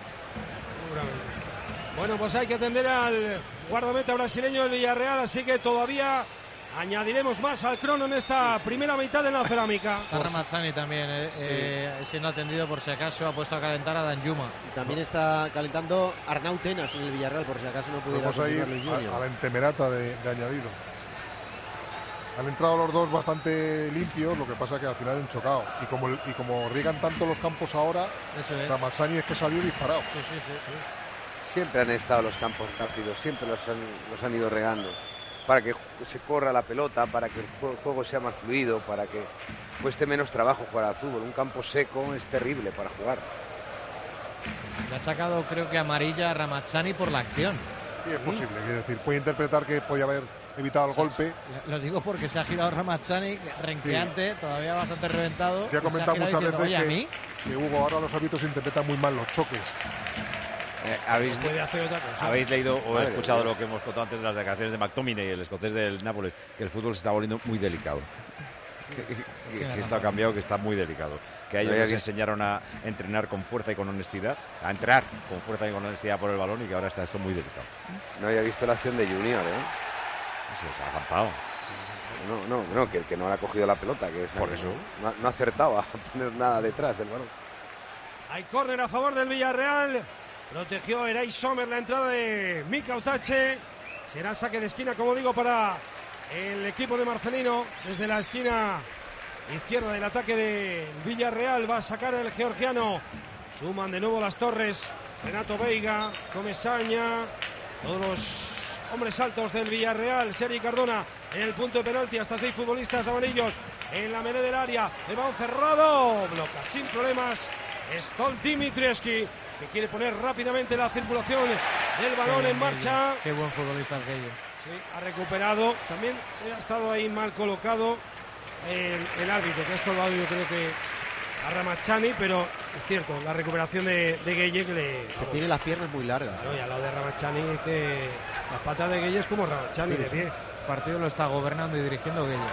Bueno, pues hay que atender al guardameta brasileño del Villarreal, así que todavía añadiremos más al crono en esta primera mitad de la cerámica. Está Ramazzani también, eh, Sí. eh, siendo atendido por si acaso, ha puesto a calentar a Danjuma. También está calentando Arnau Tenas en el Villarreal, por si acaso no pudiera Vamos a ir continuar Luis a, Junior. a la entemerata de, de añadido. Han entrado los dos bastante limpios, lo que pasa que al final han chocado. Y como, el- y como riegan tanto los campos ahora, Eso es. Ramazzani es que salió disparado. Sí, sí, sí, sí. Siempre han estado los campos rápidos, siempre los han, los han ido regando. Para que se corra la pelota, para que el juego, juego sea más fluido, para que cueste menos trabajo jugar al fútbol. Un campo seco es terrible para jugar. Le ha sacado, creo que amarilla a Ramazzani por la acción. Sí, es posible. Quiero decir, puede interpretar que podía haber evitado el golpe. Lo digo porque se ha girado Ramazzani, renqueante, todavía bastante reventado. Ya he y se ha comentado girado muchas diciendo, veces Oye, a que, mí. que Hugo, ahora los árbitros interpretan muy mal los choques. Eh, ¿habéis, Puede hacer otra cosa. ¿Habéis leído o Madre escuchado mía. lo que hemos contado antes de las declaraciones de McTominay, el escocés del Nápoles, que el fútbol se está volviendo muy delicado? Que, que- que esto ha cambiado, que está muy delicado. Que a ellos No había les visto. enseñaron a entrenar con fuerza y con honestidad, a entrar con fuerza y con honestidad por el balón y que ahora está esto muy delicado. No había visto la acción de Junior, ¿eh? Se les ha zampado. No, no, no, que, que no le ha cogido la pelota, que es Por eso. No, ha- no ha acertado a poner nada detrás del balón. Hay córner a favor del Villarreal. Protegió Eray Sommer la entrada de Mika Utache. Será saque de esquina, como digo, para el equipo de Marcelino. Desde la esquina izquierda del ataque de Villarreal va a sacar el georgiano. Suman de nuevo las torres. Renato Veiga, Comesaña, todos los hombres altos del Villarreal. Sergi Cardona en el punto de penalti. Hasta seis futbolistas amarillos en la melee del área. El balón cerrado. Bloca sin problemas. Stol Dimitrievski que quiere poner rápidamente la circulación del balón en marcha. Qué buen futbolista el Gueye. Sí, ha recuperado. También ha estado ahí mal colocado el, el árbitro, que ha estorbado yo creo que a Ramachani, pero es cierto, la recuperación de, de Gueye que le... Que tiene las piernas muy largas. Claro, y al lado de Ramachani es que las patas de Gueye es como Ramachani, Sí, de sí. pie. El partido lo está gobernando y dirigiendo Gueye.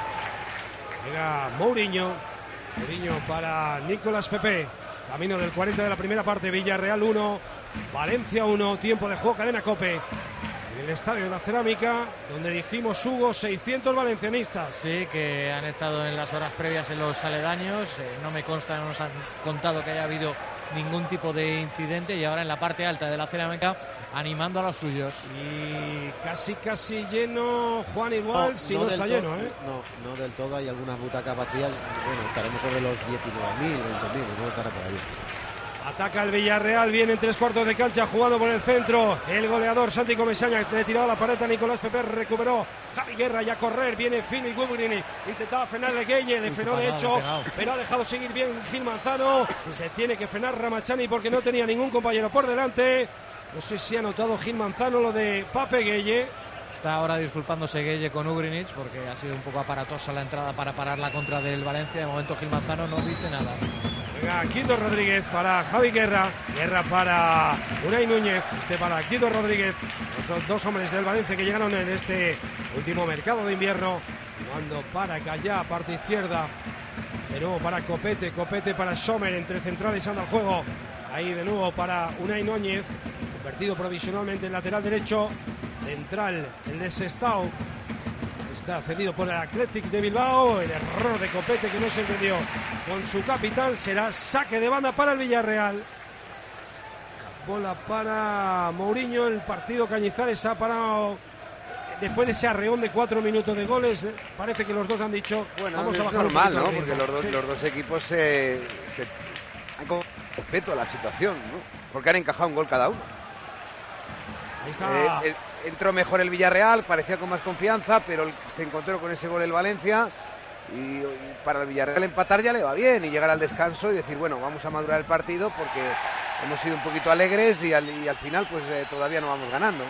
Llega Mourinho. Mourinho para Nicolás Pepe. Camino del cuarenta de la primera parte. Villarreal uno, Valencia uno. Tiempo de juego, cadena COPE. En el Estadio de la Cerámica, donde dijimos, Hugo, seiscientos valencianistas. Sí, que han estado en las horas previas en los aledaños. Eh, no me consta, no nos han contado que haya habido ningún tipo de incidente. Y ahora en la parte alta de la Cerámica, animando a los suyos. Y casi, casi lleno, Juan, igual, No, si no no, del está todo, lleno, ¿eh? No, no del todo, hay algunas butacas vacías. Bueno, estaremos sobre los diecinueve mil, veinte mil, no estará por ahí. Ataca el Villarreal, viene en tres cuartos de cancha, jugando por el centro. El goleador Santi Comesaña le tiraba la pared a Nicolás Pepe, recuperó Javi Guerra y a correr. Viene Fini Gubrini, intentaba frenarle Gueye, le frenó de hecho, pero ha dejado seguir bien Gil Manzano. Se tiene que frenar Ramachani porque no tenía ningún compañero por delante. No sé si ha notado Gil Manzano lo de Pape Gueye. Está ahora disculpándose Gueye con Ugrinic porque ha sido un poco aparatosa la entrada para parar la contra del Valencia. De momento Gil Manzano no dice nada. Venga, Guido Rodríguez para Javi Guerra. Guerra para Unai Núñez. Este para Guido Rodríguez. Esos dos hombres del Valencia que llegaron en este último mercado de invierno. Jugando para Callá, parte izquierda. De nuevo para Copete. Copete para Sommer. Entre centrales anda el juego. Ahí de nuevo para Unai Núñez. Convertido provisionalmente en lateral derecho. Central, el de Sestao. Está cedido por el Athletic de Bilbao. El error de Copete que no se entendió con su capitán. Será saque de banda para el Villarreal. Bola para Mourinho. El partido Cañizares ha parado después de ese arreón de cuatro minutos de goles. Parece que los dos han dicho, bueno, vamos a es bajar normal, un ¿no? poquito el Porque ritmo. los dos, Sí. los dos equipos se, se han con respeto a la situación, ¿no? Porque han encajado un gol cada uno. Ahí está. Eh, eh, entró mejor el Villarreal, parecía con más confianza, pero se encontró con ese gol el Valencia. Y, y para el Villarreal empatar ya le va bien y llegar al descanso y decir, bueno, vamos a madurar el partido porque hemos sido un poquito alegres y al, y al final pues eh, todavía no vamos ganando.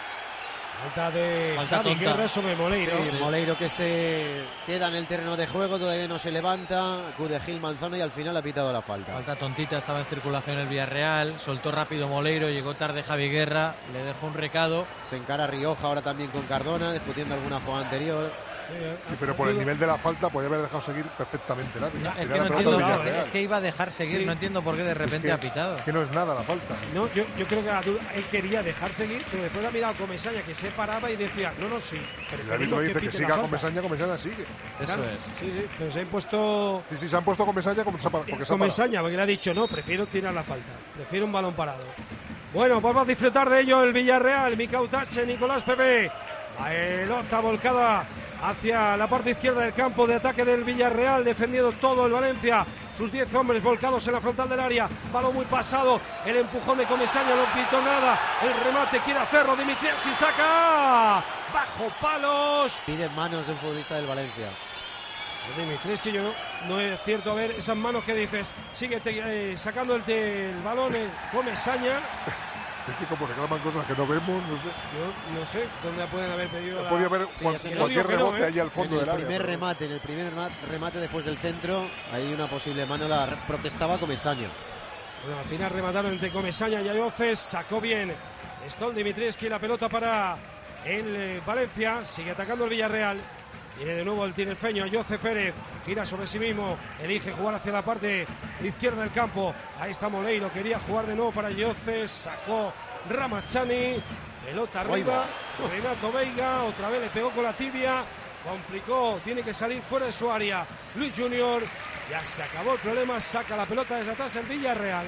Falta de Falta Javi tonta. Guerra sobre Moleiro. Sí, Moleiro que se queda en el terreno de juego, todavía no se levanta. Acude Gil Manzano y al final ha pitado la falta. Falta tontita, estaba en circulación el Villarreal. Soltó rápido Moleiro, llegó tarde Javi Guerra. Le dejó un recado. Se encara Rioja ahora también con Cardona, discutiendo alguna jugada anterior. Sí, Sí, pero por el nivel de la falta podía haber dejado seguir perfectamente el árbitro. No, es Tenía que la no pelota entiendo, del Villarreal. es que iba a dejar seguir, Sí. no entiendo por qué de repente que- ha pitado. Es que no es nada la falta. No, yo, yo creo que la duda, él quería dejar seguir, pero después ha mirado a Comesaña que se paraba y decía, no, no, sí. El preferimos árbitro dice que pite la siga falta. Comesaña, Comesaña sigue. Eso Claro, es. Sí, sí, pero se ha impuesto Sí, sí, se han puesto Comesaña como se ha parado, porque se ha parado. Comesaña, porque le ha dicho, no, prefiero tirar la falta, prefiero un balón parado. Bueno, vamos a disfrutar de ello el Villarreal, Micautache, Nicolás Pepe. La pelota volcada hacia la parte izquierda del campo de ataque del Villarreal, defendiendo todo el Valencia. Sus diez hombres volcados en la frontal del área. Balón muy pasado. El empujón de Comesaña no pitó nada. El remate quiere hacerlo. Dimitrievski saca. Bajo palos. Pide manos de un futbolista del Valencia. Dimitrievski, yo no, no es cierto. A ver, esas manos que dices. Sigue eh, sacando el, el balón. El Comesaña. Es que como reclaman cosas que no vemos, no sé. Yo no sé dónde pueden haber pedido la... Podía haber Sí, cual- ya sé que cualquier no, digo que no, rebote ¿eh? allí al fondo en del el área. primer pero- remate, en el primer rema- remate después del centro, hay una posible mano, la re- protestaba Comesaña. Bueno, al final remataron entre Comesaña y Ayoces. Sacó bien Stol Dimitrievski la pelota para el eh, Valencia. Sigue atacando el Villarreal. Viene de nuevo el tinerfeño Ayoce Pérez. Gira sobre sí mismo. Elige jugar hacia la parte izquierda del campo. Ahí está Moleiro. Quería jugar de nuevo para Ayoce. Sacó Ramachani. Pelota arriba. Renato Veiga. Otra vez le pegó con la tibia. Complicó. Tiene que salir fuera de su área. Luis Junior. Ya se acabó el problema. Saca la pelota desde atrás el Villarreal.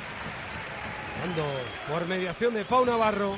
Dando por mediación de Pau Navarro.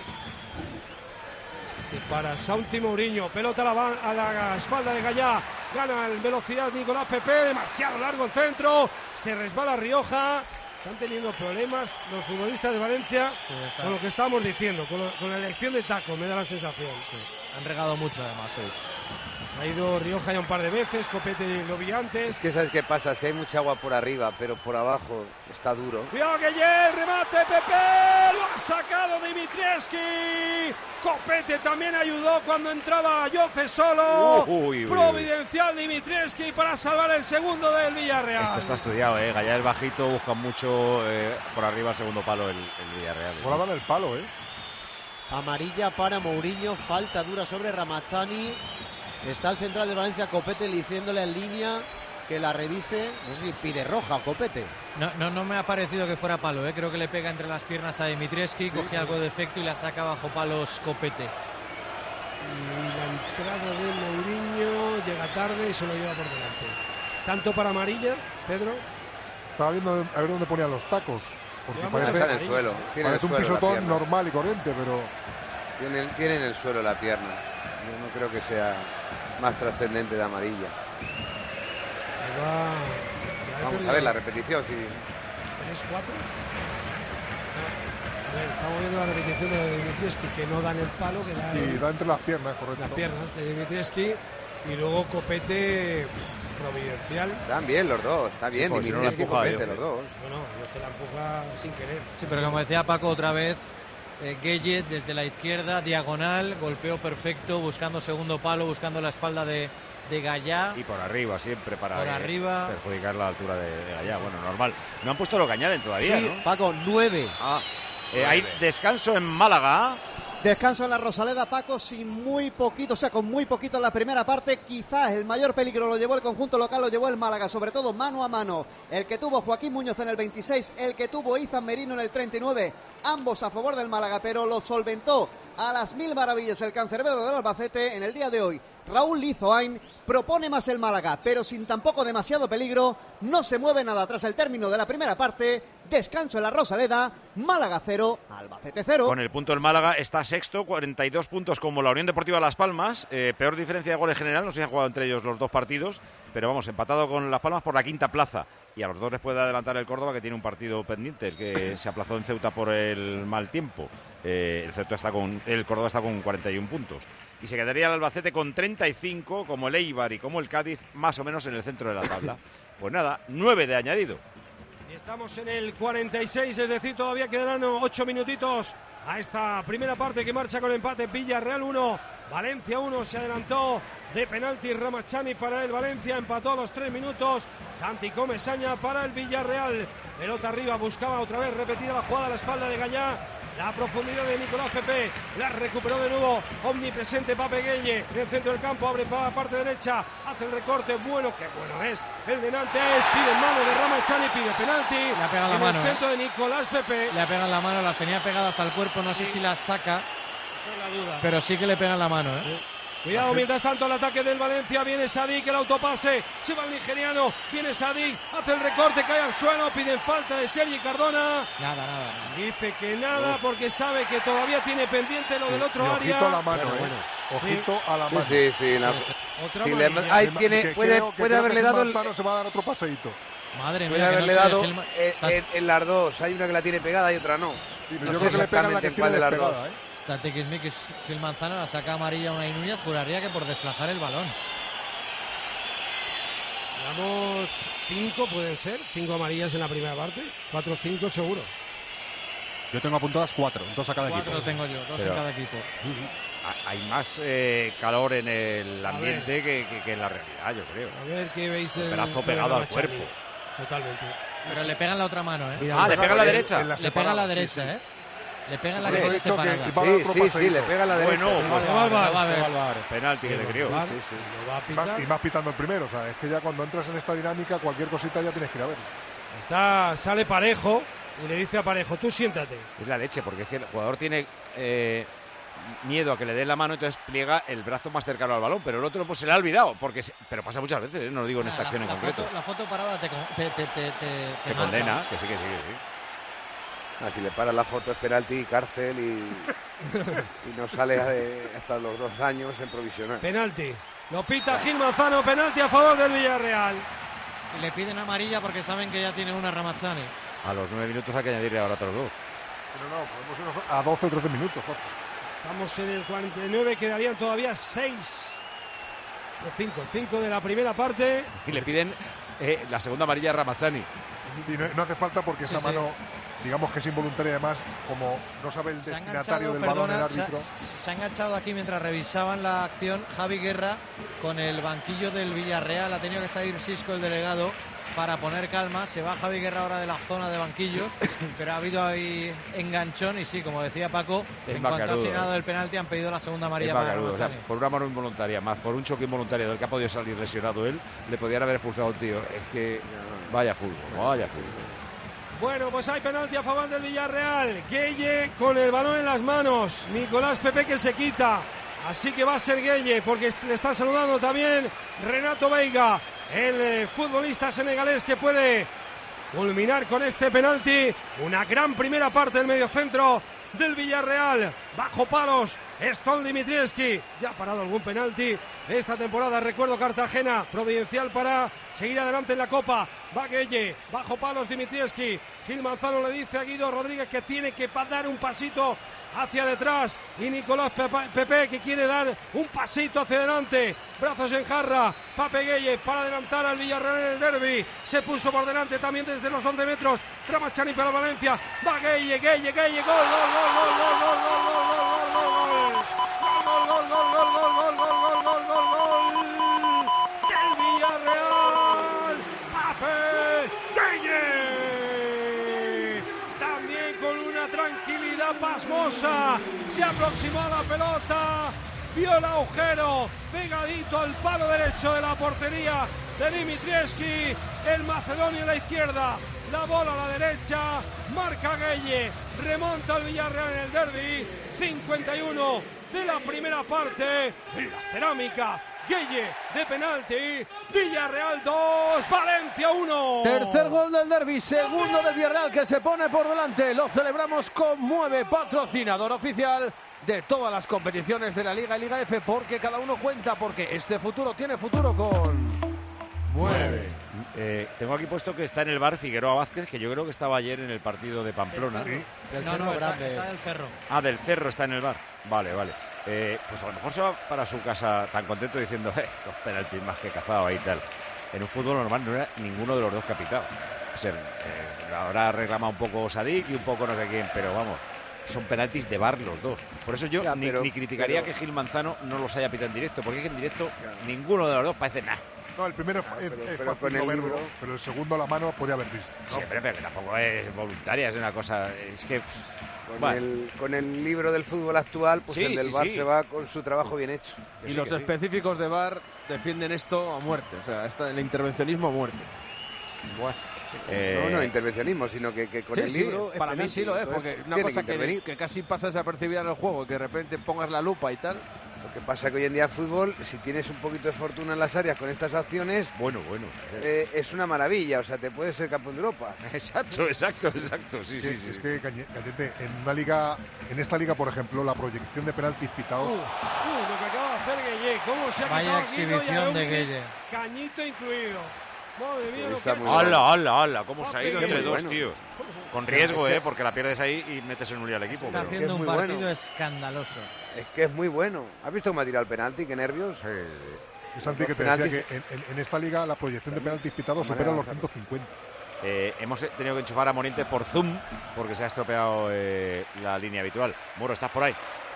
Este para Santi Mourinho. Pelota a la, ba- a la espalda de Gallá. Gana en velocidad Nicolás Pepe. Demasiado largo el centro. Se resbala Rioja. Están teniendo problemas los futbolistas de Valencia Sí, está. con lo que estábamos diciendo, con, lo- con la elección de taco, me da la sensación. Han regado mucho además hoy. Ha ido Rioja ya un par de veces, Copete lo vi antes. Es que sabes qué pasa, si hay mucha agua por arriba, pero por abajo está duro. Cuidado que llega el remate, Pepe, lo ha sacado Dimitrievski. Copete también ayudó cuando entraba Yoce solo. Uy, uy, uy. Providencial Dimitrievski para salvar el segundo del Villarreal. Esto está estudiado, ¿eh? Gallá es bajito, busca mucho eh, por arriba el segundo palo el, el Villarreal. Volaban el palo, ¿eh? Amarilla para Mourinho, falta dura sobre Ramazzani. Está el central de Valencia, Copete, diciéndole en línea que la revise. No sé si pide roja, Copete. No, no, no me ha parecido que fuera palo, ¿eh? Creo que le pega entre las piernas a Dimitrievski, cogía algo de efecto y la saca bajo palos Copete. Y la entrada de Mourinho llega tarde y se lo lleva por delante. Tanto para amarilla, Pedro. Estaba viendo a ver dónde ponían los tacos. Porque Lleva parece, Está en el suelo. Tiene en el parece un suelo la pisotón pierna. normal y corriente, pero Tiene, tiene en el suelo la pierna. Yo no creo que sea más trascendente de amarilla. Ahí va. Ya he Vamos perdido. a ver la repetición. Si... ¿tres cuatro? A ver, estamos viendo la repetición de lo de Dimitrievski, que no dan el palo, que da, y el- da entre las piernas, correcto. las piernas de Dimitrievski. Y luego Copete pff, providencial. Están bien los dos, está bien. Sí, pues, si no la Dimitrievski y empuja Copete, Dios, los eh. dos. No, no, no se la empuja sin querer. Sí, pero como decía Paco otra vez, eh, Gueye desde la izquierda, diagonal, golpeo perfecto, buscando segundo palo, buscando la espalda de, de Gallá. Y por arriba siempre para Por eh, arriba. perjudicar la altura de, de Gallá. Bueno, normal. No han puesto lo que añaden todavía, Sí, ¿no? Paco, nueve. Ah, eh, hay descanso en Málaga. Descanso en la Rosaleda, Paco, sin muy poquito, o sea, con muy poquito en la primera parte. Quizás el mayor peligro lo llevó el conjunto local, lo llevó el Málaga, sobre todo mano a mano. El que tuvo Joaquín Muñoz en el veintiséis, el que tuvo Izan Merino en el treinta y nueve, ambos a favor del Málaga, pero lo solventó a las mil maravillas el cancerbero del Albacete en el día de hoy. Raúl Lizoain propone más el Málaga, pero sin tampoco demasiado peligro. No se mueve nada tras el término de la primera parte. Descanso en la Rosaleda, Málaga cero, Albacete cero. Con el punto el Málaga está sexto, cuarenta y dos puntos como la Unión Deportiva Las Palmas. Eh, peor diferencia de goles general, no sé si han jugado entre ellos los dos partidos, pero vamos, empatado con Las Palmas por la quinta plaza. Y a los dos les puede adelantar el Córdoba, que tiene un partido pendiente, el que se aplazó en Ceuta por el mal tiempo. Eh, el, Ceuta está con, el Córdoba está con cuarenta y un puntos. Y se quedaría el Albacete con treinta y cinco, como el Eibar y como el Cádiz, más o menos en el centro de la tabla. Pues nada, nueve de añadido. Y estamos en el cuarenta y seis, es decir, todavía quedarán ocho minutitos a esta primera parte que marcha con empate. Villarreal uno, Valencia uno, se adelantó de penalti Ramazzani para el Valencia, empató a los tres minutos. Santi Comesaña para el Villarreal. Pelota arriba, buscaba otra vez repetida la jugada a la espalda de Gallá. La profundidad de Nicolás Pepe, la recuperó de nuevo omnipresente Pape Gueye en el centro del campo, abre para la parte derecha, hace el recorte, bueno, qué bueno es el de Nantes, pide en mano de Ramazzani, pide penalti Le ha pegado la en mano, el centro ¿eh? de Nicolás Pepe. Le pegan la mano, las tenía pegadas al cuerpo, no sé si las saca, Esa es la duda. pero sí que le pegan la mano, ¿eh? Cuidado, mientras tanto el ataque del Valencia, viene Sadik, el autopase, se va el nigeriano, viene Sadik, hace el recorte, cae al suelo, piden falta de Sergi Cardona. Nada, nada. Dice que nada porque sabe que todavía tiene pendiente lo del otro Y área. ojito a la mano, Bueno, eh. bueno. Ojito a la Sí, mano. sí, sí. la- Otra sí, le- amarilla. ahí Que- tiene, que puede, creo- que puede creo haberle que dado el, Manzano se va a dar otro paseíto. Madre puede mía, que haberle noche de dado Gilma- en, Está- en- en las dos. Hay una que la tiene pegada y otra no. Sí, No yo sé creo que le pegan la exactamente que en cuál tiene de las despegada, dos. ¿eh? Está Tequismix, Gil Manzano, la saca amarilla a Unai Núñez, juraría que por desplazar el balón. Llevamos cinco, pueden ser, cinco amarillas en la primera parte, cuatro o cinco seguro. Yo tengo apuntadas cuatro, dos a cada Cuatro equipo. tengo yo, dos Pero- en cada equipo. Ha- Hay más eh, calor en el ambiente que, que- que en la realidad, yo creo. A ver qué veis del El brazo de pegado al Ramazzani. cuerpo. Totalmente. Pero le pegan la otra mano, ¿eh? Mira, Ah, le pues, pega la en- derecha. en la Le pega la separada, sí, derecha, sí. ¿eh? Le pega la Por eso he derecha dicho que separada. va a dar Sí, otro sí, sí, paseíto. le pega la derecha. Bueno, sí. pues se va al bar, va a se ver. va al bar. Penalti que le creo. Sí, sí, sí, sí. Lo va a Y más, pitar. y más pitando el primero, o sea, es que ya cuando entras en esta dinámica, cualquier cosita ya tienes que ir a ver. Está, sale Parejo y le dice a Parejo, tú siéntate. Es la leche, porque es que el jugador tiene eh, miedo a que le den la mano, entonces pliega el brazo más cercano al balón, pero el otro pues se le ha olvidado, porque se- pero pasa muchas veces, ¿eh? No lo digo en esta La- acción en la concreto. foto- la foto parada te, con- te, te, te, te- te Que marca. condena, que sí, que sí, que sí. Ah, si le paras la foto es penalti, cárcel y, y no sale eh, hasta los dos años en provisional. Penalti. Lo pita Gil Manzano, penalti a favor del Villarreal. Y le piden amarilla porque saben que ya tiene una Ramazzani. A los nueve minutos hay que añadirle ahora otros dos. Pero no, podemos irnos a doce o trece minutos, Jorge. Estamos en el cuarenta y nueve, quedarían todavía seis. De cinco, cinco de la primera parte. Y le piden eh, la segunda amarilla a Ramazani. Y no, no hace falta porque Sí, esa sí. mano, digamos que es involuntaria, además, como no sabe el Se ha destinatario enganchado, del balón el perdona, se, árbitro. se- se ha enganchado aquí mientras revisaban la acción Javi Guerra con el banquillo del Villarreal. Ha tenido que salir Sisco, el delegado, para poner calma. Se va Javi Guerra ahora de la zona de banquillos, pero ha habido ahí enganchón y sí, como decía Paco, Es en cuanto ha macanudo, señalado ¿eh? el penalti han pedido la segunda amarilla Es para macanudo, o sea, Ramazani. por una mano involuntaria, más por un choque involuntario del que ha podido salir lesionado él, le podían haber expulsado a un tío. Es que vaya fútbol, vaya fútbol. Bueno, pues hay penalti a favor del Villarreal. Gueye con el balón en las manos. Nicolás Pepe que se quita. Así que va a ser Gueye porque le está saludando también Renato Veiga, el eh, futbolista senegalés que puede culminar con este penalti. Una gran primera parte del mediocentro del Villarreal. Bajo palos, Stol Dimitrievski. Ya ha parado algún penalti esta temporada. Recuerdo Cartagena, providencial para seguir adelante en la Copa. Va Gueye, bajo palos Dimitrievski. Gil Manzano le dice a Guido Rodríguez que tiene que dar un pasito hacia detrás. Y Nicolás Pepe, Pepe que quiere dar un pasito hacia adelante. Brazos en jarra. Pape Gueye para adelantar al Villarreal en el derbi. Se puso por delante también desde los once metros. Ramachani para Valencia. Va Gueye, Gueye, Gueye. Gol, gol, gol, gol, gol, gol, gol, gol, gol, gol, gol, gol. Gol, gol, gol, gol, gol, gol, gol, gol, gol, gol, gol. Del Villarreal. Pape Gueye. También con una tranquilidad pasmosa. Se aproximó a la pelota. Vio el agujero. Pegadito al palo derecho de la portería de Dimitrievski. El macedonio a la izquierda. La bola a la derecha. Marca Gueye. Remonta el Villarreal en el derbi. cincuenta y uno de la primera parte. En la cerámica. Gueye de penalti. Villarreal dos. Valencia uno. Tercer gol del derbi, segundo del Villarreal que se pone por delante. Lo celebramos con Mueve, patrocinador oficial de todas las competiciones de la Liga y Liga F, porque cada uno cuenta, porque este futuro tiene futuro con Mueve. Eh, tengo aquí puesto que está en el bar Figueroa Vázquez, que yo creo que estaba ayer en el partido de Pamplona. Sí. No, no, está, está del Cerro. Ah, del Cerro está en el bar. Vale, vale. Eh, pues a lo mejor se va para su casa tan contento diciendo, eh, dos penaltis más que cazado ahí y tal. En un fútbol normal no era ninguno de los dos que ha pitado. O sea, eh, ahora reclama un poco Sadik y un poco no sé quién, pero vamos, son penaltis de bar los dos. Por eso yo Ya, ni, pero- ni criticaría pero- que Gil Manzano no los haya pitado en directo, porque es que en directo ninguno de los dos parece nada. No, el primero es, pero- es pero fácil con no el verlo, libro- pero el segundo la mano podía haber visto. ¿no? Sí, pero, pero que tampoco es voluntaria, es una cosa. Es que. Con, Bueno. el, con el libro del fútbol actual, pues Sí, el del sí, V A R sí. se va con su trabajo bien hecho. Que y sí, los que sí. específicos de V A R defienden esto a muerte, o sea, esta- el intervencionismo a muerte. Bueno, No, eh, no intervencionismo, sino que, que con Sí, el sí, libro. es para mí penalti, sí lo es, entonces porque una tiene cosa que que, intervenir. que casi pasa desapercibida en el juego, que de repente pongas la lupa y tal. Lo que pasa es que hoy en día el fútbol, si tienes un poquito de fortuna en las áreas con estas acciones, bueno, bueno. eh, es una maravilla, o sea, te puedes ser campeón de Europa. Exacto, exacto, exacto. Sí, sí, Sí, sí. es que, Cañe- Cañete, en una liga, en esta liga, por ejemplo, la proyección de penaltis pitados. Uh, uh, lo que acaba de hacer Gueye. ¿Cómo se ha Vaya quitado Guido y a exhibición de Eumnich, Gueye. Cañito incluido. Madre mía, lo que Está ha muy hecho. bueno. ¡Hala, hala, hala! ¿Cómo se ha Pape ido entre Gueye. dos Bueno. tíos? Con riesgo, ¿eh? Porque la pierdes ahí y metes en un lío al equipo. Está pero- haciendo es un muy partido bueno. escandaloso. Es que es muy bueno. ¿Has visto cómo ha tirado el penalti? Qué nervios. Es Santi que te Los decía penaltis- que en, en- en esta liga la proyección de penaltis pitados de supera manera los rápida. ciento cincuenta. Eh, hemos tenido que enchufar a Morientes por Zoom porque se ha estropeado eh, la línea habitual. Moro, ¿estás por ahí?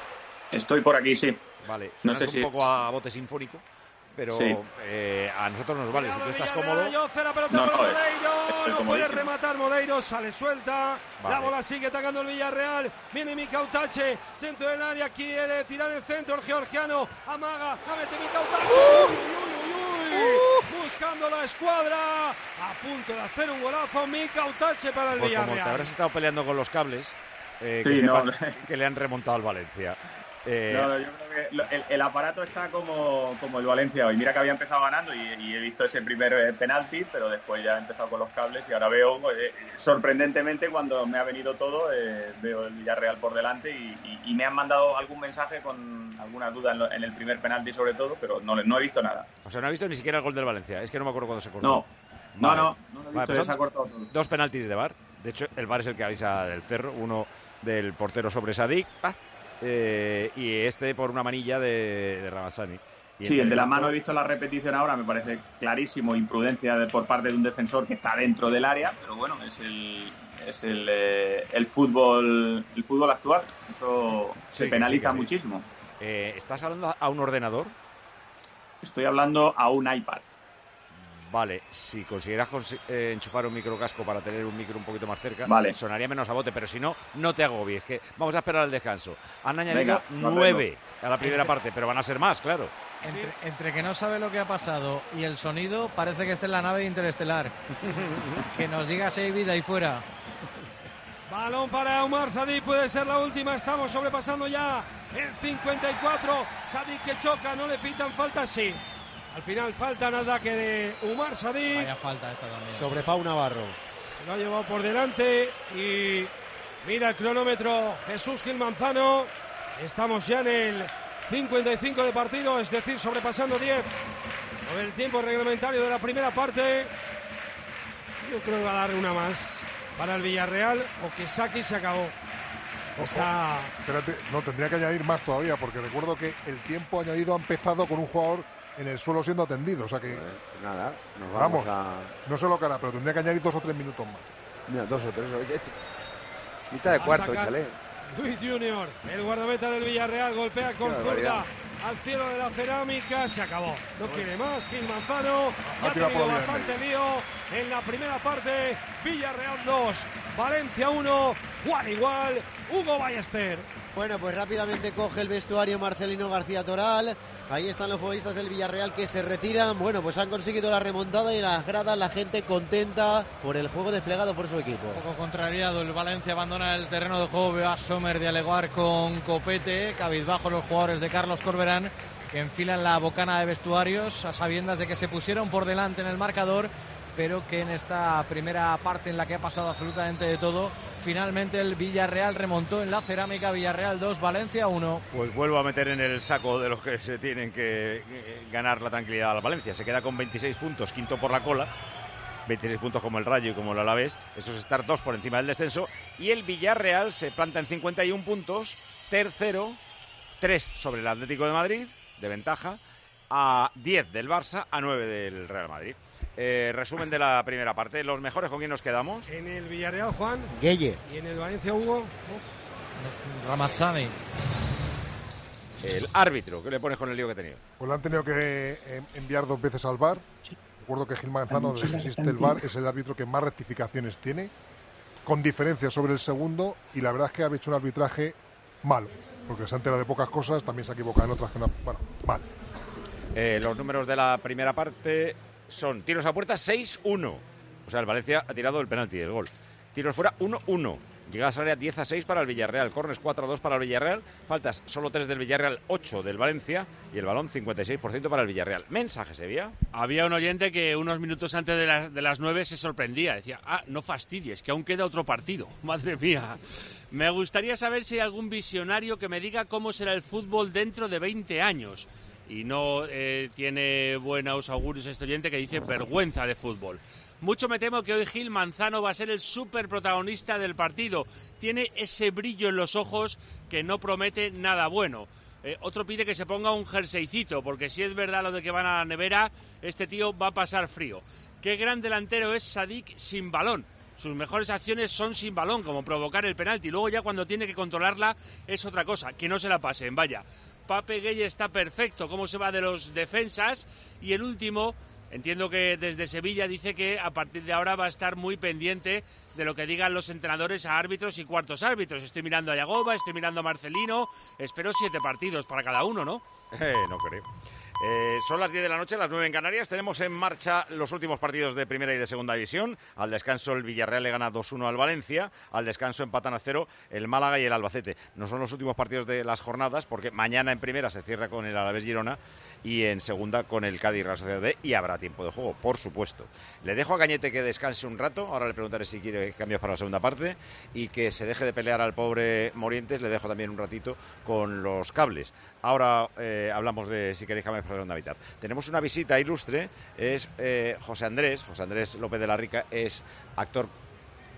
Estoy por aquí, sí. Vale, No suenas sé un si- poco a bote sinfónico, pero Sí. eh, a nosotros nos vale. Si tú estás Villarreal, cómodo, Yoce, la pelota No, para no, Moleiro, estoy no puede comodísimo. rematar Moleiro, sale suelta, la Vale. bola sigue atacando el Villarreal, viene Mikautache dentro del área, quiere tirar el centro el georgiano, amaga, la mete Mikautache, uy, uy, uy, uy, buscando la escuadra, a punto de hacer un golazo, Mikautache para el pues como te Villarreal. habrás estado peleando con los cables, eh, que, Sí, no. sepas que le han remontado al Valencia. Eh, No, no, yo creo que lo- el, el aparato está como, como el Valencia hoy. Mira que había empezado ganando y, y he visto ese primer eh, penalti, pero después ya he empezado con los cables y ahora veo, eh, sorprendentemente, cuando me ha venido todo, eh, veo el Villarreal por delante y, y- y me han mandado algún mensaje con alguna duda en, lo- en el primer penalti sobre todo, pero no, le- no he visto nada. O sea, no he visto ni siquiera el gol del Valencia. Es que no me acuerdo cuándo se cortó. No, no, Vale. no, no lo he Vale, visto, pues se ha son cortado todo. dos penaltis de V A R. De hecho, el V A R es el que avisa del Cerro, uno del portero sobre Sadik, ah, eh, y este por una manilla de, de Ramazani. Y sí, el de la campo... mano he visto la repetición ahora, me parece clarísimo, imprudencia de, por parte de un defensor que está dentro del área, pero bueno, es el es el, eh, el fútbol el fútbol actual, eso Sí, se penaliza sí, sí. muchísimo. Eh, ¿Estás hablando a un ordenador? Estoy hablando a un iPad. Vale, si consiguieras cons eh, enchufar un microcasco para tener un micro un poquito más cerca, vale. sonaría menos a bote, pero si no, no te agobies, que vamos a esperar al descanso. Han añadido Venga, nueve a la primera parte, pero van a ser más, claro. Entre, entre que no sabe lo que ha pasado y el sonido, parece que esté en la nave de Interestelar. Que nos diga si hay vida ahí fuera. Balón para Umar Sadik, puede ser la última, estamos sobrepasando ya el cincuenta y cuatro. Sadik que choca, no le pitan falta, sí. Al final falta en ataque de Umar Sadik. Vaya falta esta también. Sobre Pau Navarro. Se lo ha llevado por delante y mira el cronómetro Jesús Gil Manzano. Estamos ya en el cincuenta y cinco de partido, es decir, sobrepasando diez sobre el tiempo reglamentario de la primera parte. Yo creo que va a dar una más para el Villarreal o que saque y se acabó. Está... Espérate, no, tendría que añadir más todavía, porque recuerdo que el tiempo añadido ha empezado con un jugador en el suelo siendo atendido, o sea que... Pues nada, nos vamos, vamos a... no sé lo que hará, pero tendría que añadir dos o tres minutos más. Mira, dos o tres. Mitad de Va a cuarto, sacar échale. Luis Junior, el guardameta del Villarreal, golpea con Qué zurda barbaridad. al cielo de la cerámica, se acabó. No quiere más, Gil Manzano, ya ha tirado tenido por bastante lío en la primera parte. Villarreal dos, Valencia uno, Juan igual, Hugo Ballester. Bueno, pues rápidamente coge el vestuario Marcelino García Toral. Ahí están los futbolistas del Villarreal que se retiran. Bueno, pues han conseguido la remontada y en las gradas la gente contenta por el juego desplegado por su equipo. Un poco contrariado, el Valencia abandona el terreno de juego. Veo a Sommer dialogar con Copete, cabizbajo los jugadores de Carlos Corberán, que enfilan la bocana de vestuarios a sabiendas de que se pusieron por delante en el marcador, pero que en esta primera parte en la que ha pasado absolutamente de todo, finalmente el Villarreal remontó en la cerámica. Villarreal dos, Valencia uno. Pues vuelvo a meter en el saco de los que se tienen que ganar la tranquilidad al Valencia. Se queda con veintiséis puntos, quinto por la cola. veintiséis puntos como el Rayo y como el Alavés. Eso es estar dos por encima del descenso. Y el Villarreal se planta en cincuenta y uno puntos, tercero, tres sobre el Atlético de Madrid, de ventaja, a diez del Barça, a nueve del Real Madrid. Eh, resumen de la primera parte. Los mejores, ¿con quién nos quedamos? En el Villarreal, Juan. Gueye. Y en el Valencia, Hugo. Ramazzani. El árbitro, ¿qué le pones con el lío que ha tenido? Pues lo han tenido que eh, enviar dos veces al V A R. Recuerdo que Gil Manzano, desde que existe el V A R, es el árbitro que más rectificaciones tiene, con diferencia sobre el segundo, y la verdad es que ha hecho un arbitraje malo, porque se ha enterado de pocas cosas, también se ha equivocado en otras que no. Bueno, mal. Eh, los números de la primera parte son tiros a puerta seis uno. O sea, el Valencia ha tirado el penalti del gol. Tiros fuera uno uno. Llegadas al área diez a seis para el Villarreal. Corners cuatro a dos para el Villarreal. Faltas solo tres del Villarreal, ocho del Valencia. Y el balón cincuenta y seis por ciento para el Villarreal. Mensaje, Sevilla. Había un oyente que unos minutos antes de las, de las nueve se sorprendía. Decía, ah, no fastidies, que aún queda otro partido. Madre mía. Me gustaría saber si hay algún visionario que me diga cómo será el fútbol dentro de veinte años. Y no eh, tiene buenos augurios este oyente que dice vergüenza de fútbol. Mucho me temo que hoy Gil Manzano va a ser el súper protagonista del partido. Tiene ese brillo en los ojos que no promete nada bueno. Eh, otro pide que se ponga un jerseycito, porque si es verdad lo de que van a la nevera, este tío va a pasar frío. Qué gran delantero es Sadik sin balón. Sus mejores acciones son sin balón, como provocar el penalti. Luego ya cuando tiene que controlarla es otra cosa, que no se la pasen, vaya. Pape Gueye está perfecto, cómo se va de los defensas. Y el último, entiendo que desde Sevilla dice que a partir de ahora va a estar muy pendiente de lo que digan los entrenadores a árbitros y cuartos árbitros. Estoy mirando a Yagoba, estoy mirando a Marcelino. Espero siete partidos para cada uno, ¿no? Eh, no creo. Eh, son las diez de la noche, las nueve en Canarias. Tenemos en marcha los últimos partidos de primera y de segunda división. Al descanso el Villarreal le gana dos uno al Valencia. Al descanso empatan a cero el Málaga y el Albacete. No son los últimos partidos de las jornadas, porque mañana en primera se cierra con el Alavés Girona y en segunda con el Cádiz Real Sociedad B, y habrá tiempo de juego, por supuesto. Le dejo a Cañete que descanse un rato. Ahora le preguntaré si quiere cambios para la segunda parte, y que se deje de pelear al pobre Morientes. Le dejo también un ratito con los cables. Ahora eh, hablamos de si queréis cambios para la segunda mitad. Tenemos una visita ilustre, es eh, José Andrés, José Andrés López de la Rica, es actor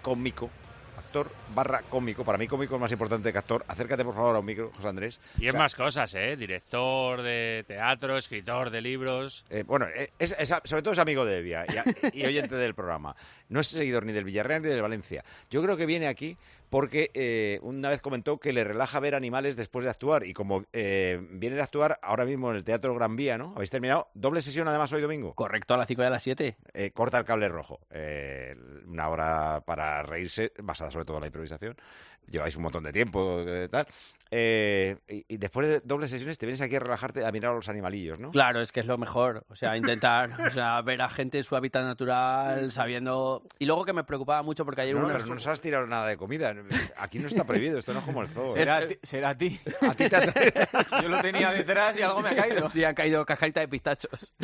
cómico, actor barra cómico. Para mí cómico es más importante que actor. Acércate por favor a un micro, José Andrés. Y es o sea, más cosas, ¿eh? Director de teatro, escritor de libros. Eh, bueno, es, es, sobre todo es amigo de Evia y, y oyente del programa. No es seguidor ni del Villarreal ni del Valencia. Yo creo que viene aquí porque eh, una vez comentó que le relaja ver animales después de actuar. Y como eh, viene de actuar ahora mismo en el Teatro Gran Vía, ¿no? ¿Habéis terminado? ¿Doble sesión además hoy domingo? Correcto, a las cinco y a las siete. Eh, corta el cable rojo. Eh, una hora para reírse, basada sobre todo en la improvisación. Lleváis un montón de tiempo, eh, tal. Eh, y, y después de dobles sesiones te vienes aquí a relajarte, a mirar a los animalillos, ¿no? Claro, es que es lo mejor. O sea, intentar o sea, ver a gente en su hábitat natural, sabiendo... Y luego que me preocupaba mucho porque ayer... No, una... pero no nos has tirado nada de comida. Aquí no está prohibido, esto no es como el zoo. Será, a ti, será a ti. A ti te ha... Yo lo tenía detrás y algo me ha caído. Sí, ha caído cascarita de pistachos.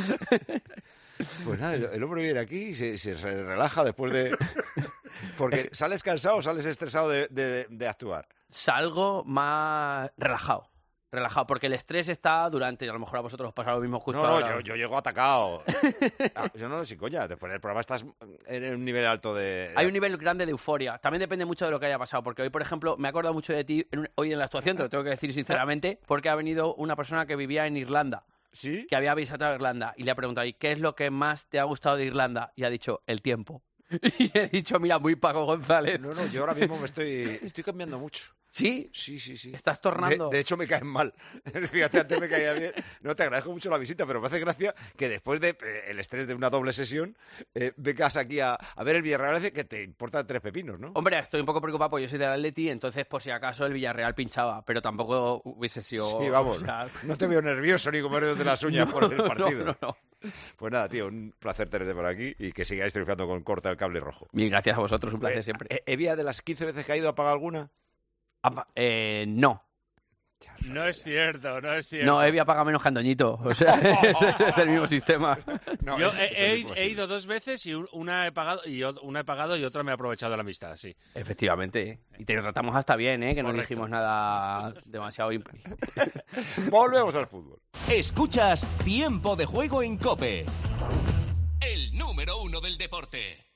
Pues nada, el, el hombre viene aquí y se, se, se relaja después de... Porque ¿sales cansado o sales estresado de, de, de actuar? Salgo más relajado. Relajado, porque el estrés está durante, a lo mejor a vosotros os pasa lo mismo justo no, ahora. No, yo, yo llego atacado. Ah, yo no, sí, coña, después del programa estás en un nivel alto de... Hay un nivel grande de euforia. También depende mucho de lo que haya pasado, porque hoy, por ejemplo, me he acordado mucho de ti en, hoy en la actuación, te lo tengo que decir sinceramente, porque ha venido una persona que vivía en Irlanda. ¿Sí? Que había visitado Irlanda y le ha preguntado, ¿y qué es lo que más te ha gustado de Irlanda? Y ha dicho, el tiempo. Y he dicho, mira, muy Paco González. No, no, yo ahora mismo me estoy, estoy cambiando mucho. ¿Sí? Sí, sí, sí. ¿Estás tornando? De, de hecho, me caen mal. Fíjate, antes me caía bien. No, te agradezco mucho la visita, pero me hace gracia que después del de, eh, estrés de una doble sesión, eh, vengas aquí a, a ver el Villarreal, que te importan tres pepinos, ¿no? Hombre, estoy un poco preocupado porque yo soy del Atleti, entonces por si acaso el Villarreal pinchaba, pero tampoco hubiese sido... Sí, vamos. O sea... No te veo nervioso ni comer de las uñas no, por el partido. No, no, no. Pues nada, tío, un placer tenerte por aquí y que sigáis triunfando con Corta el Cable Rojo. Mil gracias a vosotros, un placer eh, siempre. ¿Evia de las quince veces que ha ido apaga alguna? Eh, no. No es cierto, no es cierto. No, Evia paga menos que Andoñito. O sea, es del mismo sistema. No, Yo es, he, es he, he ido dos veces y una he pagado y una he pagado y otra me ha aprovechado la amistad, sí. Efectivamente. Y te tratamos hasta bien, ¿eh? Que Correcto. No dijimos nada demasiado impri. Volvemos al fútbol. Escuchas Tiempo de Juego en COPE. El número uno del deporte.